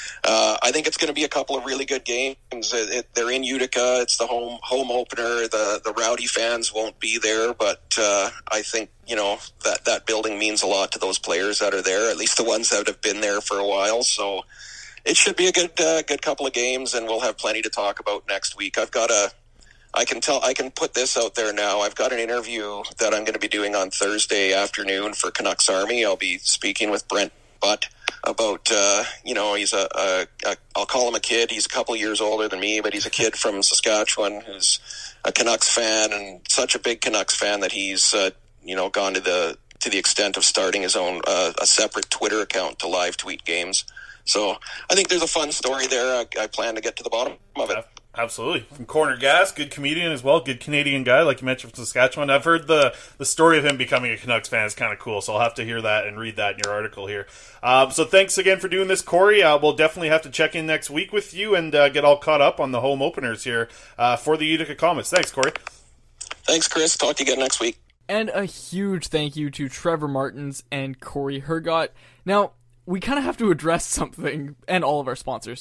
I think it's going to be a couple of really good games. They're in Utica. It's the home opener. The rowdy fans won't be there, but I think that building means a lot to those players that are there, at least the ones that have been there for a while. So it should be a good couple of games, and we'll have plenty to talk about next week. I can put this out there now. I've got an interview that I'm going to be doing on Thursday afternoon for Canucks Army. I'll be speaking with Brent Butt about, he's I'll call him a kid. He's a couple of years older than me, but he's a kid from Saskatchewan who's a Canucks fan, and such a big Canucks fan that he's, gone to the extent of starting his own, a separate Twitter account to live tweet games. So I think there's a fun story there. I plan to get to the bottom of it. Absolutely. From Corner Gas, good comedian as well, good Canadian guy, like you mentioned, from Saskatchewan. I've heard the story of him becoming a Canucks fan is kind of cool, so I'll have to hear that and read that in your article here. So thanks again for doing this, Corey. We'll definitely have to check in next week with you and get all caught up on the home openers here for the Utica Comets. Thanks, Corey. Thanks, Chris. Talk to you again next week. And a huge thank you to Trevor Martins and Corey Hergott. Now, we kind of have to address something, and all of our sponsors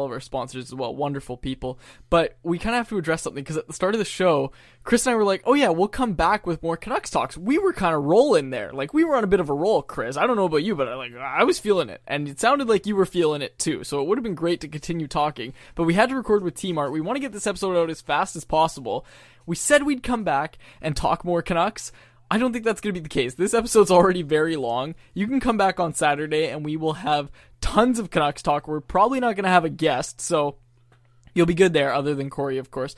as well, wonderful people, but we kind of have to address something, because at the start of the show, Chris and I were like, oh yeah, we'll come back with more Canucks talks. We were kind of rolling there. Like, we were on a bit of a roll, Chris. I don't know about you, but I was feeling it, and it sounded like you were feeling it too, so it would have been great to continue talking, but we had to record with Team Art. We want to get this episode out as fast as possible. We said we'd come back and talk more Canucks. I don't think that's going to be the case. This episode's already very long. You can come back on Saturday and we will have tons of Canucks talk. We're probably not going to have a guest, so you'll be good there, other than Corey, of course.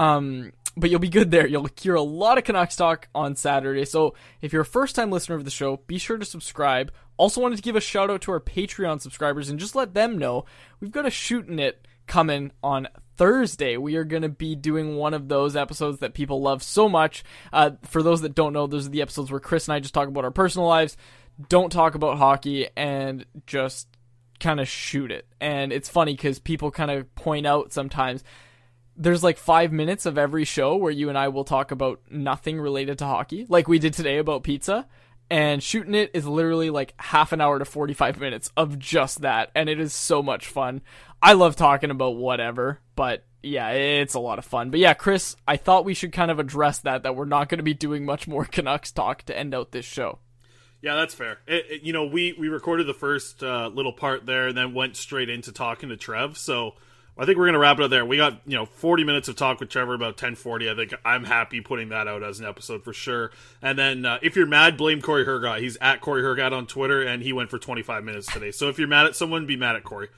But you'll be good there. You'll hear a lot of Canucks talk on Saturday. So if you're a first-time listener of the show, be sure to subscribe. Also wanted to give a shout-out to our Patreon subscribers and just let them know we've got a Shootin' It coming on Thursday. We are going to be doing one of those episodes that people love so much. For those that don't know, those are the episodes where Chris and I just talk about our personal lives, don't talk about hockey, and just kind of shoot it. And it's funny because people kind of point out sometimes there's like 5 minutes of every show where you and I will talk about nothing related to hockey, like we did today about pizza. And Shootin' It is literally like half an hour to 45 minutes of just that, and it is so much fun. I love talking about whatever, but yeah, it's a lot of fun. But yeah, Chris, I thought we should kind of address that we're not going to be doing much more Canucks talk to end out this show. Yeah, that's fair. We recorded the first little part there and then went straight into talking to Trev, so I think we're going to wrap it up there. We got, 40 minutes of talk with Trevor, about 10:40. I think I'm happy putting that out as an episode for sure. And then if you're mad, blame Corey Hergott. He's at Corey Hergott on Twitter, and he went for 25 minutes today. So if you're mad at someone, be mad at Corey.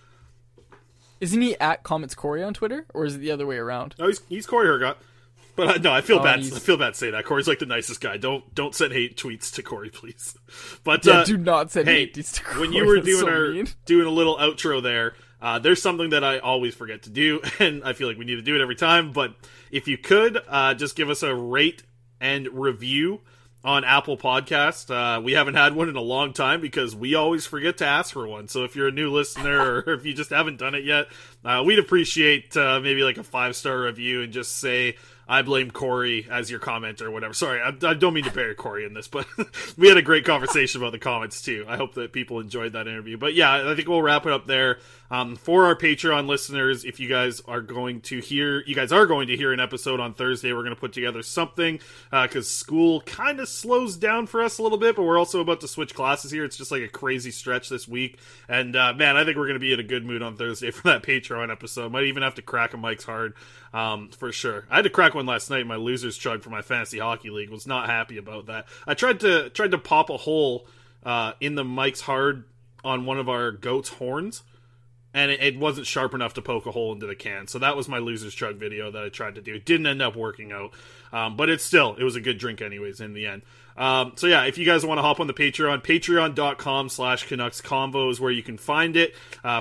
Isn't he at Comets Corey on Twiter, or is it the other way around? No, he's Corey Hergott. But no, I feel bad. I feel bad saying that. Corey's like the nicest guy. Don't send hate tweets to Corey, please. But yeah, do not send hate tweets to Corey. When you were doing a little outro there, there's something that I always forget to do, and I feel like we need to do it every time. But if you could, just give us a rate and review on Apple Podcast. We haven't had one in a long time because we always forget to ask for one. So if you're a new listener or if you just haven't done it yet, we'd appreciate maybe like a 5-star review and just say I blame Corey as your commenter or whatever. Sorry, I don't mean to bury Corey in this, but we had a great conversation about the comments too. I hope that people enjoyed that interview. But yeah, I think we'll wrap it up there. For our Patreon listeners, if you guys are going to hear an episode on Thursday, we're going to put together something because school kind of slows down for us a little bit, but we're also about to switch classes here. It's just like a crazy stretch this week. And man, I think we're going to be in a good mood on Thursday for that Patreon episode. Might even have to crack a Mike's Hard for sure. I had to crack one last night in my losers chug for my fantasy hockey league. Was not happy about that. I tried to pop a hole in the Mike's Hard on one of our goat's horns, and it wasn't sharp enough to poke a hole into the can. So that was my losers chug video that I tried to do. It didn't end up working out, but it was a good drink anyways in the end. So yeah, if you guys want to hop on the Patreon, patreon.com/Canucks Convo is where you can find it.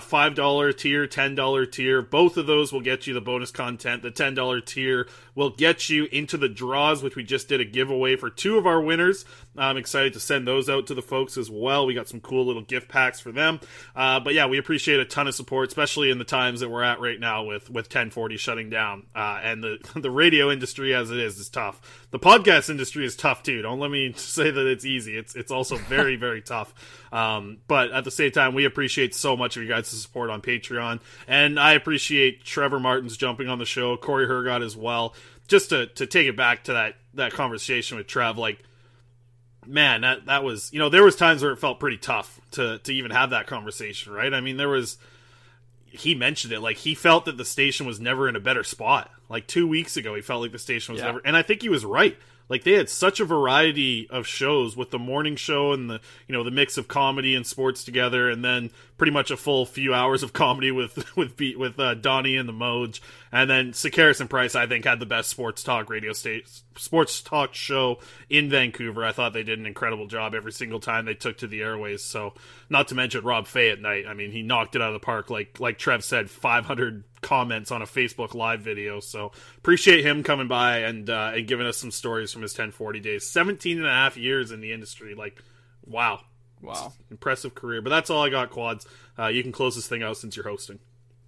$5 tier, $10 tier, both of those will get you the bonus content. The $10 tier will get you into the draws, which we just did a giveaway for 2 of our winners. I'm excited to send those out to the folks as well. We got some cool little gift packs for them. But yeah, we appreciate a ton of support, especially in the times that we're at right now with 1040 shutting down. And the radio industry as it is tough. The podcast industry is tough too. Don't let me say that it's easy. It's also very, very tough. But at the same time, we appreciate so much of you guys' support on Patreon. And I appreciate Trevor Martins jumping on the show, Corey Hergott as well. Just to take it back to that conversation with Trev, like, man, that was, there was times where it felt pretty tough to even have that conversation, right? I mean, he mentioned it, like, he felt that the station was never in a better spot. Like 2 weeks ago, he felt like the station was never, and I think he was right. Like, they had such a variety of shows with the morning show and the mix of comedy and sports together, and then pretty much a full few hours of comedy with Donnie and the Moj, and then Sakaris and Price, I think, had the best sports talk show in Vancouver. I thought they did an incredible job every single time they took to the airways. So, not to mention Rob Fay at night. I mean, he knocked it out of the park. Like Trev said, 500 comments on a Facebook Live video. So appreciate him coming by and giving us some stories from his 1040 days. 17 and a half years in the industry. Like, wow. Impressive career. But that's all I got, Quads. You can close this thing out since you're hosting.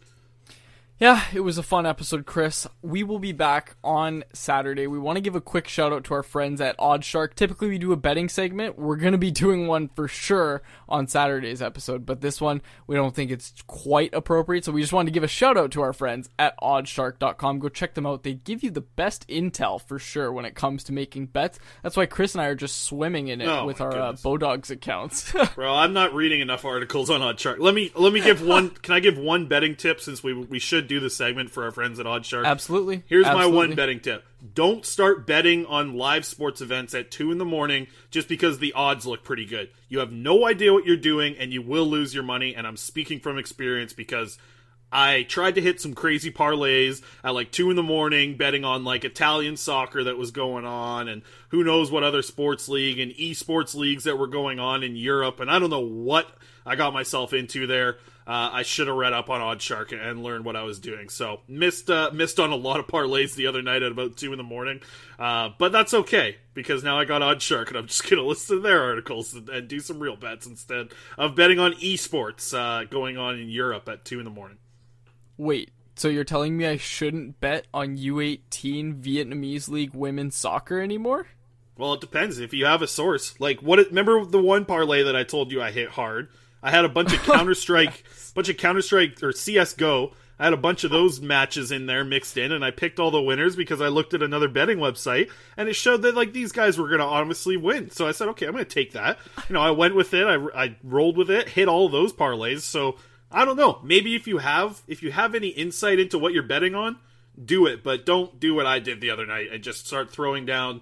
Yeah, it was a fun episode, Chris. We will be back on Saturday. We want to give a quick shout out to our friends at Oddshark. Typically we do a betting segment. We're going to be doing one for sure on Saturday's episode, but this one we don't think it's quite appropriate, so we just wanted to give a shout out to our friends at oddshark.com. Go check them out. They give you the best intel for sure when it comes to making bets. That's why Chris and I are just swimming in it with our Bodogs accounts. Bro, I'm not reading enough articles on Oddshark. Let me give one. Can I give one betting tip, since we should do the segment for our friends at Oddshark? Absolutely. Here's my one betting tip. Don't start betting on live sports events at 2 a.m. just because the odds look pretty good. You have no idea what you're doing, and you will lose your money, and I'm speaking from experience because I tried to hit some crazy parlays at like 2 a.m. betting on like Italian soccer that was going on, and who knows what other sports league and esports leagues that were going on in Europe, and I don't know what I got myself into there. I should have read up on Oddshark and learned what I was doing. So missed on a lot of parlays the other night at about 2 a.m. But that's okay, because now I got Oddshark and I'm just going to listen to their articles and do some real bets instead of betting on esports going on in Europe at 2 a.m. Wait, so you're telling me I shouldn't bet on U18 Vietnamese League women's soccer anymore? Well, it depends if you have a source. Like, remember the one parlay that I told you I hit hard? I had a bunch of Counter-Strike or CSGO. I had a bunch of those matches in there mixed in, and I picked all the winners because I looked at another betting website, and it showed that like these guys were going to honestly win. So I said, okay, I'm going to take that. I went with it. I rolled with it, hit all of those parlays. So I don't know. Maybe if you have any insight into what you're betting on, do it. But don't do what I did the other night and just start throwing down,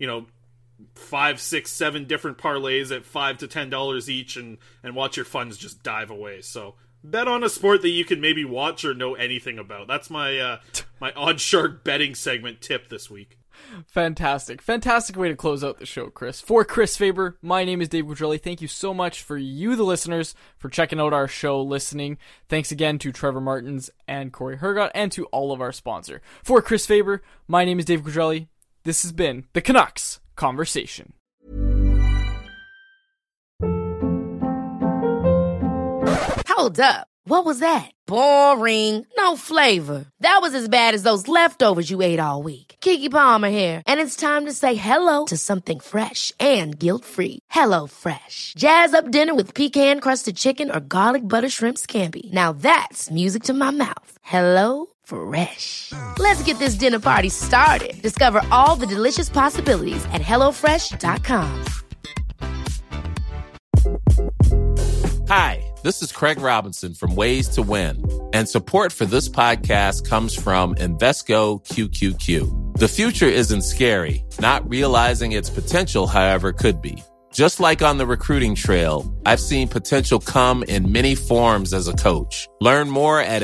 5, 6, 7 different parlays at $5 to $10 each and watch your funds just dive away. So bet on a sport that you can maybe watch or know anything about. That's my my Oddshark betting segment tip this week. Fantastic way to close out the show, Chris. For Chris Faber, my name is Dave Guidrelli. Thank you so much for you, the listeners, for checking out our show, listening. Thanks again to Trevor Martins and Corey Hergott, and to all of our sponsor. For Chris Faber, my name is Dave Guidrelli. This has been the Canucks Conversation. Hold up. What was that? Boring. No flavor. That was as bad as those leftovers you ate all week. Keke Palmer here, and it's time to say hello to something fresh and guilt-free. Hello Fresh. Jazz up dinner with pecan-crusted chicken or garlic butter shrimp scampi. Now that's music to my mouth. Hello Fresh. Let's get this dinner party started. Discover all the delicious possibilities at HelloFresh.com. Hi, this is Craig Robinson from Ways to Win, and support for this podcast comes from Invesco QQQ. The future isn't scary. Not realizing its potential, however, could be. Just like on the recruiting trail, I've seen potential come in many forms as a coach. Learn more at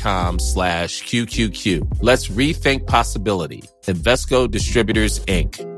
Invesco.com/QQQ. Let's rethink possibility. Invesco Distributors, Inc.